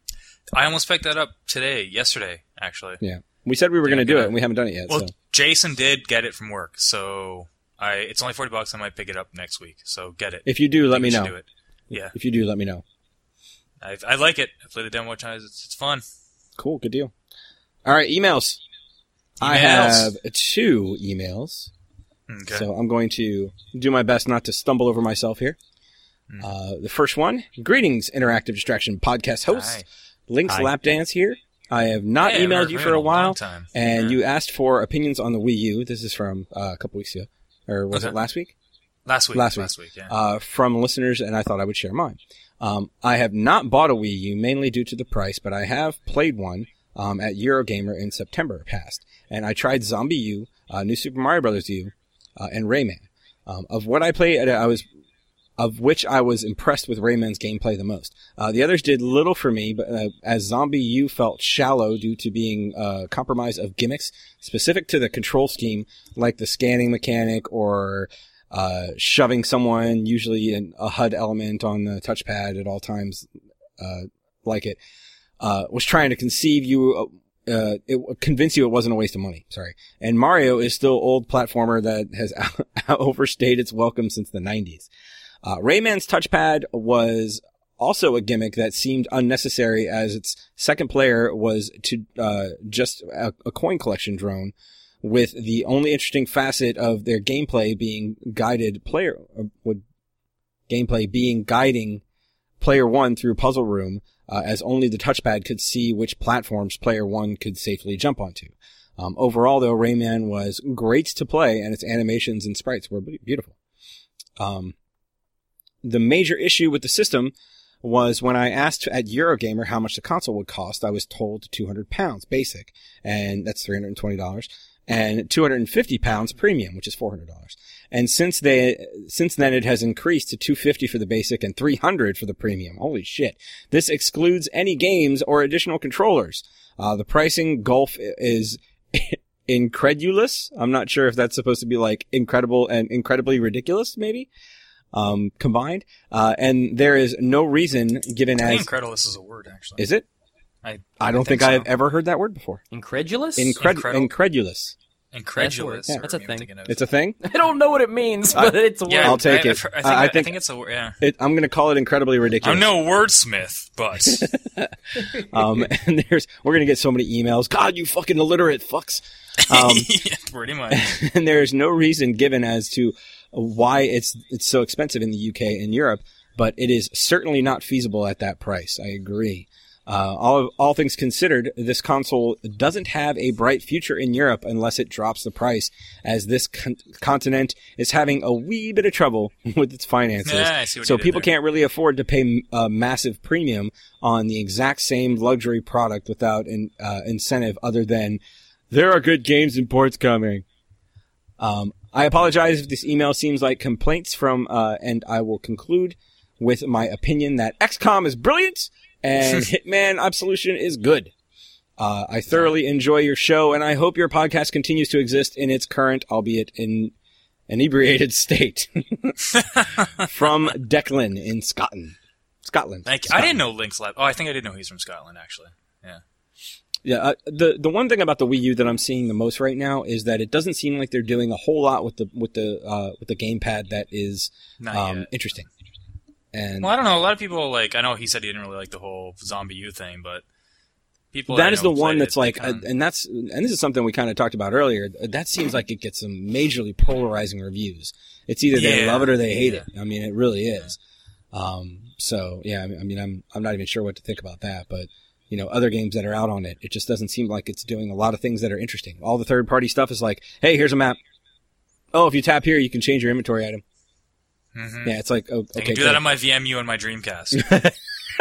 I almost picked that up today, yesterday, actually.
Yeah, we said we were
Yeah,
gonna do
gonna-
it, and we haven't done it yet.
Well,
so
Jason did get it from work, so I it's only forty bucks. I might pick it up next week, so get it.
if you do, let
Think
me
we should
know.
Do it. Yeah,
If you do, let me know.
I, I like it. I played the demo times. It's, it's fun.
Cool, good deal. All right, emails. I
Emails.
have two emails.
Okay.
So I'm going to do my best not to stumble over myself here.
Hmm.
Uh, the first one, greetings, Interactive Distraction podcast host.
Hi.
Link's
Hi.
Lapdance here. I have not
Yeah,
emailed
we're-
you
we're
for
in
a
a
while,
long time.
and
Yeah.
you asked for opinions on the Wii U. This is from uh, a couple weeks ago. Or was
Okay.
it last week?
Last week.
Last week.
Last week. Yeah.
Uh, from listeners, and I thought I would share mine. Um, I have not bought a Wii U, mainly due to the price, but I have played one um, at Eurogamer in September past. And I tried Zombie U, uh, New Super Mario Bros. U, uh, and Rayman. Um, of what I played, I was, of which I was impressed with Rayman's gameplay the most. Uh, the others did little for me, but uh, as Zombie U felt shallow due to being uh, compromised of gimmicks specific to the control scheme, like the scanning mechanic or uh, shoving someone, usually in a H U D element on the touchpad at all times, uh, like it, uh, was trying to conceive you, uh, it convince you it wasn't a waste of money. Sorry. And Mario is still old platformer that has overstayed its welcome since the nineties. Uh, Rayman's touchpad was also a gimmick that seemed unnecessary as its second player was to, uh, just a, a coin collection drone, with the only interesting facet of their gameplay being guided player, uh, would gameplay being guiding player one through puzzle room, uh, as only the touchpad could see which platforms player one could safely jump onto. Um, overall though, Rayman was great to play and its animations and sprites were be- beautiful. Um, the major issue with the system was when I asked at Eurogamer how much the console would cost, I was told two hundred pounds basic, and that's three hundred twenty dollars. And two hundred fifty pounds premium, which is four hundred dollars. And since they, since then it has increased to two hundred fifty for the basic and three hundred for the premium. Holy shit. This excludes any games or additional controllers. Uh, the pricing gulf is incredulous. I'm not sure if that's supposed to be like incredible and incredibly ridiculous, maybe, um, combined. Uh, and there is no reason given
I think
as,
incredulous is a word, actually.
is it?
I,
I don't think,
so.
I have ever heard that word before.
Incredulous?
Incred-
Incredul-
incredulous.
Incredulous.
Yeah,
is the
that's a
word I'm
thing.
thinking of.
It's a thing?
I don't know what it means, but it's a word.
Yeah,
I'll take
I,
it.
I, I, think,
I
I,
think-
think it's a word. Yeah.
It, I'm going to call it incredibly ridiculous.
I'm no wordsmith, but
Um, and there's, we're going to get so many emails. God, you fucking illiterate fucks. Um,
yeah, pretty much.
and there's no reason given as to why it's, it's so expensive in the U K and Europe, but it is certainly not feasible at that price. I agree. Uh, all, all things considered, this console doesn't have a bright future in Europe unless it drops the price, as this con- continent is having a wee bit of trouble with its finances.
Yeah, I see what
So
you did
people
there.
can't really afford to pay a massive premium on the exact same luxury product without an uh, incentive other than there are good games and ports coming. Um, I apologize if this email seems like complaints from, uh, and I will conclude with my opinion that X COM is brilliant and Hitman Absolution is good. Uh, I thoroughly enjoy your show, and I hope your podcast continues to exist in its current, albeit in inebriated state. From Declan in Scotland. Scotland.
Thank you. I
Scotland.
didn't know Link's Lab. Oh, I think I did know he's from Scotland, actually. Yeah.
Yeah, uh, the the one thing about the Wii U that I'm seeing the most right now is that it doesn't seem like they're doing a whole lot with the with the uh, with the gamepad that is
Not
um,
yet.
interesting. And
Well, I don't know. A lot of people, like, I know he said he didn't really like the whole Zombie U thing, but people.
That
I
is
know
the one
played
that's
it, they
like, uh,
kinda-
and that's, and this is something we kind of talked about earlier. That seems like it gets some majorly polarizing reviews. It's either they
Yeah.
love it or they hate
Yeah.
it. I mean, it really is. Um, so yeah, I mean, I mean, I'm, I'm not even sure what to think about that, but you know, other games that are out on it, it just doesn't seem like it's doing a lot of things that are interesting. All the third party stuff is like, hey, here's a map. Oh, if you tap here, you can change your inventory item.
Mhm.
Yeah, it's like, oh,
I
okay,
can do
cool.
that on my V M U and my Dreamcast.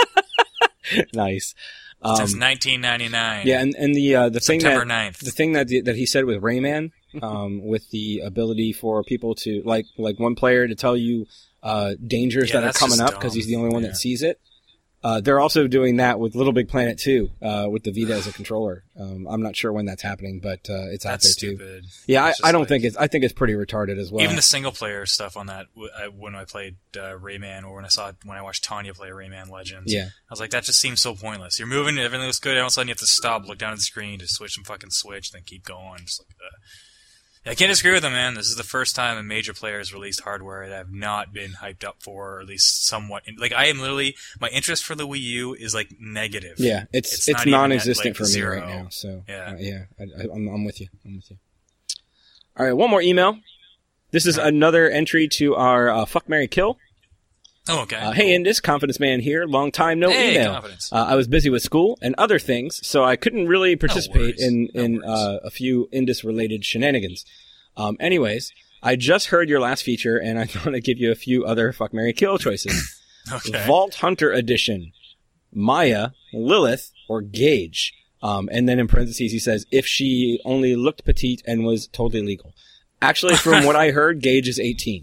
Nice.
Since
Um,
nineteen ninety-nine.
yeah, and, and the, uh, the thing
September
that,
ninth.
the thing that that he said with Rayman, um, with the ability for people to like like one player to tell you uh, dangers
Yeah,
that are
that's
coming
just
up because
dumb.
he's the only one
Yeah.
that sees it. Uh, they're also doing that with Little Big Planet too, uh, with the Vita as a controller. Um, I'm not sure when that's happening, but uh, it's out
That's
there too.
stupid.
Yeah, I,
It's
I
just
don't
like-
think it's. I think it's pretty retarded as well.
Even the single player stuff on that, w- I, when I played uh, Rayman, or when I saw when I watched Tanya play Rayman Legends,
Yeah.
I was like, that just seems so pointless. You're moving, everything looks good, and all of a sudden you have to stop, look down at the screen to switch some fucking switch, then keep going. Just like, uh, I can't disagree with them, man. This is the first time a major player has released hardware that I've not been hyped up for, or at least somewhat. Like, I am literally, my interest for the Wii U is like negative.
Yeah, it's
It's
it's,
not even at,
non-existent
like,
for me
zero.
right now. So
Yeah.
uh, yeah, I, I, I'm I'm with you. I'm with you. All right, one more email. This is another entry to our uh, Fuck, Marry, Kill.
Oh, okay.
Uh, hey, Indus, Confidence Man here. Long time no
Hey,
email.
Confidence.
Uh, I was busy with school and other things, so I couldn't really participate
worries.
in
No
in
worries.
uh, a few Indus-related shenanigans. Um, anyways, I just heard your last feature, and I thought I'd give you a few other Fuck, Marry, Kill choices.
Okay.
Vault Hunter Edition. Maya, Lilith, or Gage. Um, and then in parentheses he says, if she only looked petite and was totally legal. Actually, from what I heard, Gage is eighteen.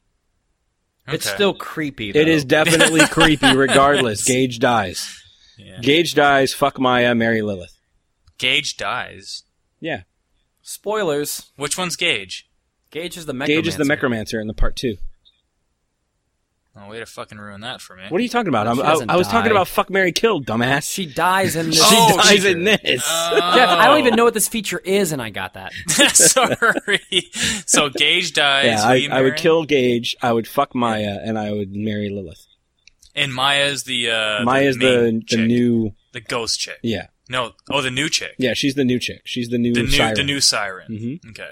It's
Okay.
still creepy, though.
It is definitely creepy regardless. Gage dies.
Yeah.
Gage dies, fuck Maya, marry Lilith.
Gage dies.
Yeah.
Spoilers.
Which one's Gage?
Gage is the Mechromancer.
Gage is the Mechromancer in the part two.
Oh, way to fucking ruin that for me.
What are you talking about? I'm,
She
I,
doesn't
I was talking
die.
about fuck, marry, kill, dumbass.
She dies in this.
Oh,
she dies
she-
in this.
Oh.
Jeff, I don't even know what this feature is, and I got that.
Sorry. So Gage dies.
yeah,
who
I,
you
I would
marrying?
kill Gage, I would fuck Maya, and I would marry Lilith.
And Maya's the uh,
Maya's
the,
the
main
the
chick.
new,
the ghost chick.
yeah.
No, oh, the new chick.
Yeah, she's the new chick. She's the new
The new
siren.
the new siren.
Mhm.
Okay.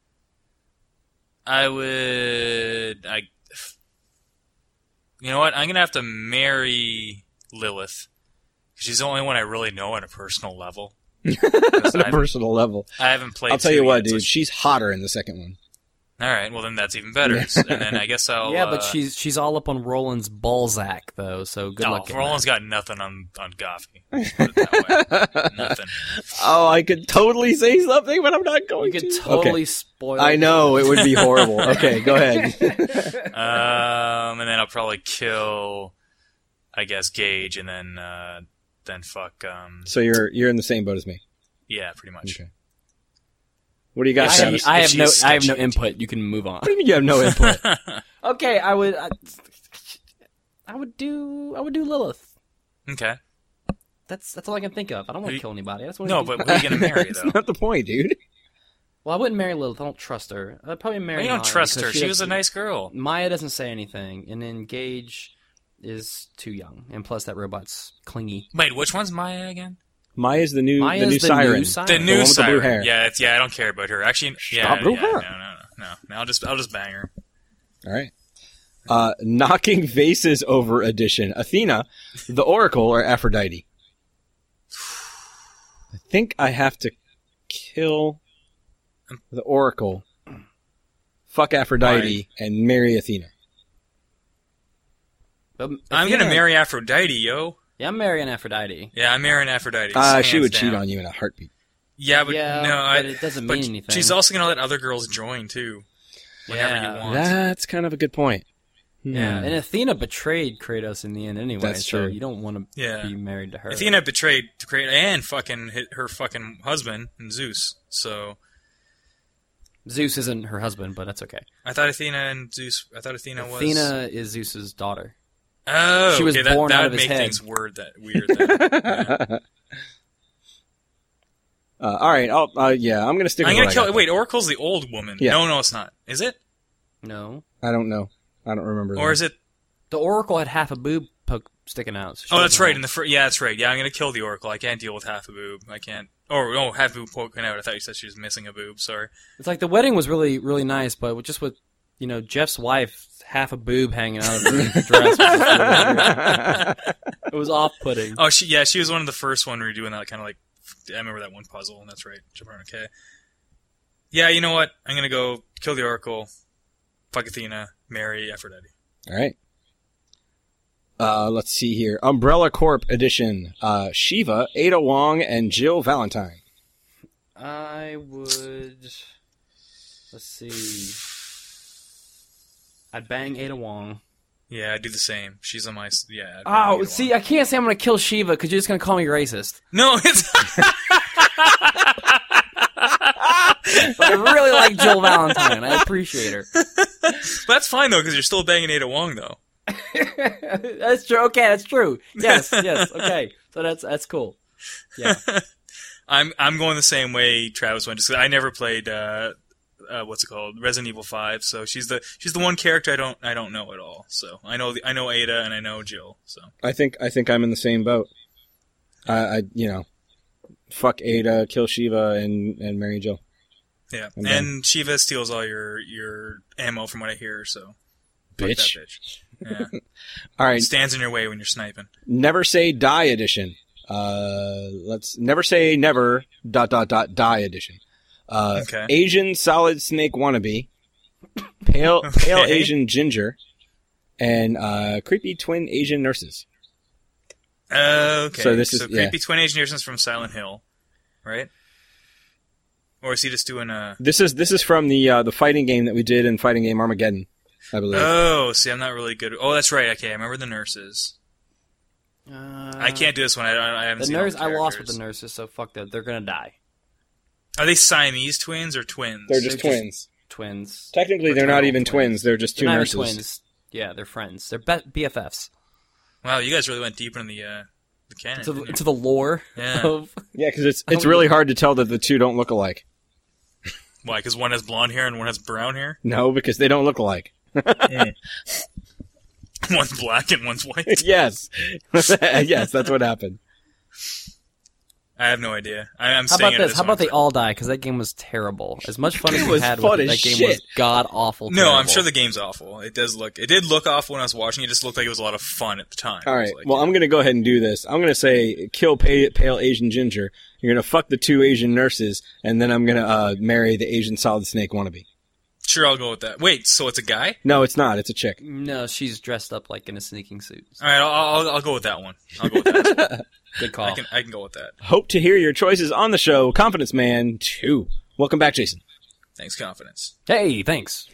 I would I You know what? I'm going to have to marry Lilith. She's the only one I really know on a personal level. 'Cause
on a
I,
personal level.
I haven't played
I'll tell
two
you what,
yet, so
dude. She's hotter in the second one.
all right, well then that's even better. And then I guess I'll.
yeah, but
uh,
she's she's all up on Roland's Balzac, though. So good
oh,
luck. getting
Roland's
that.
got nothing on on Goffy. Let's put it that way. Nothing.
Oh, I could totally say something, but I'm not going
You could
to.
totally
Okay.
spoil.
I know it would be horrible. Okay, go ahead.
Um, and then I'll probably kill, I guess, Gage, and then uh, then fuck. Um,
So you're you're in the same boat as me.
yeah, pretty much.
Okay. What do you got,
I,
Travis?
I
if
have no
she's
I have no
sketchy.
input. You can move on.
What do you mean you have no input?
Okay, I would. I, I would do. I would do Lilith.
Okay.
That's that's all I can think of. I don't want
Who-
to kill anybody. That's what
No,
I
but who are you gonna marry
That's
though?
not the point, dude.
well, I wouldn't marry Lilith. I don't trust her. I'd probably marry.
Well, you don't
Maya
trust
because
her. She was a
doesn't-
nice girl.
Maya doesn't say anything, and then Gage is too young, and plus that robot's clingy.
Wait, which one's Maya again?
Maya's the new
Maya's
the new
the
siren.
new siren.
The
The
new
one with the
siren.
blue hair.
Yeah, it's, yeah. I don't care about her. Actually, yeah,
Stop blue
yeah,
hair.
no, no, no, no, no. I'll just, I'll just bang her.
All right. Uh, knocking vases over edition. Athena, the Oracle, or Aphrodite? I think I have to kill the Oracle, fuck Aphrodite, and marry Athena.
But
I'm
Athena-
gonna marry Aphrodite, yo.
Yeah, I'm marrying Aphrodite.
Yeah, I'm marrying Aphrodite.
Uh, she
hands
would cheat
down.
on you in a heartbeat.
Yeah, but
Yeah,
no, I,
but it doesn't
but
mean anything.
She's also gonna let other girls join too, whenever
Yeah.
you want.
That's kind of a good point.
Yeah,
Hmm.
and Athena betrayed Kratos in the end anyway.
That's
so
true.
you don't want to
Yeah.
be married to her.
Athena betrayed to create and fucking hit her fucking husband and Zeus. So
Zeus isn't her husband, but that's okay.
I thought Athena and Zeus. I thought Athena was.
Athena is Zeus's daughter.
Oh,
She was
okay, that,
born
that
out
would
of his
make
head.
things word that weird. Then. Yeah.
Uh, all right. I'll, uh, yeah, I'm gonna stick.
I'm
with
gonna
what I
kill.
got.
Wait, Oracle's the old woman.
Yeah.
No, no, it's not. Is it?
No,
I don't know. I don't remember.
Or
that.
is it?
the Oracle had half a boob poke, sticking out. So she
Oh, that's
doesn't
right.
know.
In the fir- yeah, that's right. Yeah, I'm gonna kill the Oracle. I can't deal with half a boob. I can't. Oh, oh, half a boob poking out. I thought you said she was missing a boob. Sorry.
It's like the wedding was really, really nice, but with- just with, you know, Jeff's wife, half a boob hanging out of the dress. Was just really weird. It was off-putting.
Oh, she yeah, she was one of the first one we were doing that kind of like. I remember that one puzzle, and that's right. Okay. Yeah, you know what? I'm gonna go kill the Oracle, fuck Athena, marry Aphrodite.
All right. Uh, let's see here. Umbrella Corp edition. Uh, Shiva, Ada Wong, and Jill Valentine.
I would. Let's see. I'd bang Ada Wong.
Yeah, I do the same. She's on my s- yeah. I'd
Oh,
Ada
see,
Wong.
I can't say I'm gonna kill Shiva because you're just gonna call me racist.
No, it's.
But I really like Jill Valentine. I appreciate her.
That's fine though, because you're still banging Ada Wong though.
That's true. Okay, that's true. Yes, yes. Okay, so that's that's cool. Yeah.
I'm I'm going the same way Travis went. Just 'cause I never played uh, uh, what's it called, Resident Evil five. So she's the she's the one character I don't I don't know at all. So I know the, I know Ada and I know Jill. So
I think I think I'm in the same boat. I, I you know, fuck Ada, kill Shiva, and and marry Jill.
yeah,
And
and,
then-
Shiva steals all your your ammo from what I hear. So fuck that
Bitch.
bitch. Yeah,
All right.
stands in your way when you're sniping.
Never say die edition. Uh, let's never say never dot dot dot die edition. Uh,
Okay.
Asian solid snake wannabe, pale pale
Okay.
Asian ginger, and uh, creepy twin Asian nurses.
Okay.
So this is-
so
yeah.
creepy twin Asian Nurses from Silent Hill, right? Or is he just doing a?
This is this is from the uh, the fighting game that we did in Fighting Game Armageddon, I believe.
Oh, see, I'm not really good. Oh, that's right. Okay, I remember the nurses.
Uh,
I can't do this one. I, I haven't
The
seen all
nurse.
the
I lost with
characters.
the nurses, so fuck that. They're gonna die.
Are they Siamese twins or twins?
They're just
They're just-
twins.
Twins.
Technically, they're not
Fraternal
even twins.
twins.
They're just two
They're not
nurses.
even twins. Yeah, they're friends. They're be- B F Fs.
Wow, you guys really went deeper in the uh, the canon.
To the,
didn't you?
to the lore
Yeah.
of.
Yeah, because it's it's really hard to tell that the two don't look alike.
Why? Because one has blonde hair and one has brown hair.
No, because they don't look alike.
One's black and one's white.
Yes, yes, that's what happened.
I have no idea. I, I'm
How
staying
about
out of
this? How
one
about they
for-
all die? Because that game was terrible. As much fun as
It
we
was
had
fun
with it,
as
that game
shit.
was god awful.
No, I'm
terrible.
sure the game's awful. It does look. It did look awful when I was watching. It just looked like it was a lot of fun at the time.
All
It was
right.
like,
Well, I'm going to go ahead and do this. I'm going to say kill pale, pale Asian ginger. You're going to fuck the two Asian nurses, and then I'm going to uh, marry the Asian solid snake wannabe.
sure, I'll go with that. Wait, so it's a guy?
No, it's not. It's a chick.
No, she's dressed up like in a sneaking suit.
All right, I'll, I'll, I'll go with that one. I'll go with that.
Good call.
I can I can go with that.
Hope to hear your choices on the show. Confidence Man two. Welcome back, Jason.
Thanks, confidence.
Hey, thanks.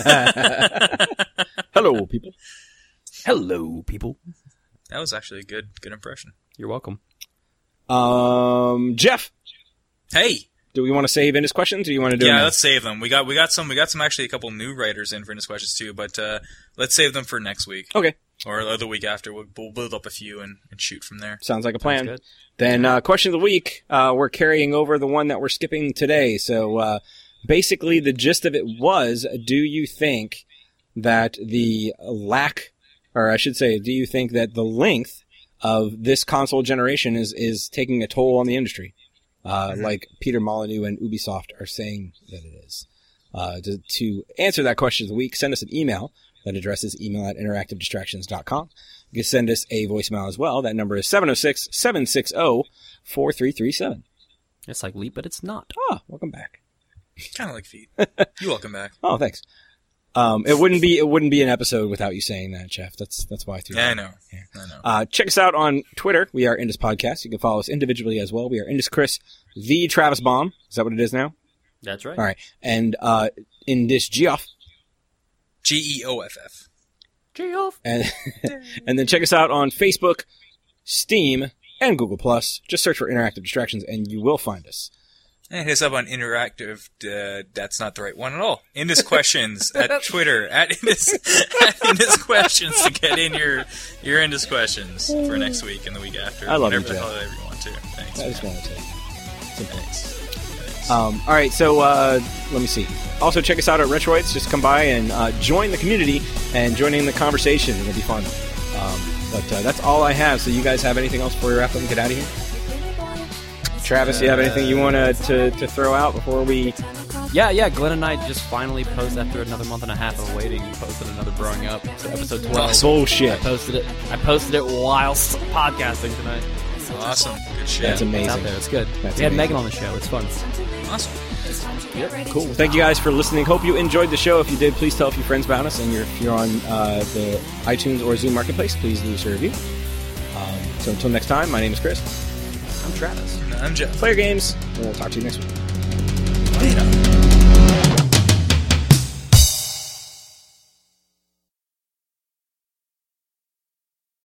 Hello, people.
Hello, people.
That was actually a good good impression.
You're welcome.
Um, Jeff,
Hey,
do we want to save Indus questions, or you want to do
yeah,
them now?
let's save them. We got we got some we got some actually a couple new writers in for Indus questions too, but uh, let's save them for next week
Okay.
or the week after. We'll, we'll build up a few and, and shoot from there.
Sounds like a plan.
Sounds good.
Then uh, question of the week, uh, we're carrying over the one that we're skipping today. So uh, basically, the gist of it was: do you think that the lack, or I should say, do you think that the length of this console generation is is taking a toll on the industry, uh,
Mm-hmm.
like Peter Molyneux and Ubisoft are saying that it is? Uh, to, to answer that question of the week, send us an email. That address is email at interactive distractions dot com. You can send us a voicemail as well. That number is seven oh six, seven six zero, four three three seven.
It's like Leap, but it's not.
Ah, welcome back.
Kind of like feet. You welcome back.
Oh, thanks. Um, it wouldn't be it wouldn't be an episode without you saying that, Jeff. That's that's why I threw
Yeah, I
that.
know. I know.
Uh, check us out on Twitter. We are Indus Podcast. You can follow us individually as well. We are Indus Chris, the Travis Baum. Is that what it is now?
That's right.
All right. And uh, Indus Geoff.
G E O F F.
Geoff.
And and then check us out on Facebook, Steam, and Google Plus. Just search for Interactive Distractions, and you will find us.
And hit us up on interactive. Uh, that's not the right one at all. Indus questions at Twitter at Indus, at Indus questions to get in your your Indus questions for next week and the week after.
I love you,
whatever the
Jeff.
hell you want to. Thanks.
I just
man.
want to say simple.
Thanks.
Um, all right, so uh, let me see. Also, check us out at Retroids. Just come by and uh, join the community and join in the conversation. It'll be fun. Um, But uh, that's all I have. So you guys have anything else before we wrap up and get out of here? Travis, you have anything you want to to throw out before we...
Yeah, yeah, Glenn and I just finally posted, after another month and a half of waiting, posted another Growing Up, so episode twelve. I
Bullshit.
posted it I posted it whilst podcasting tonight.
Awesome. Good shit.
That's amazing.
It's out there, it's good.
That's
we had
amazing.
Megan on the show, it's fun.
Awesome.
Yep, cool. Well, thank you guys for listening. Hope you enjoyed the show. If you did, please tell a few friends about us. And you're, if you're on uh, the iTunes or Zoom Marketplace, please leave us a review. Um, so until next time, my name is Chris.
I'm Travis.
I'm Jeff.
Player Games, and we'll talk to you next week.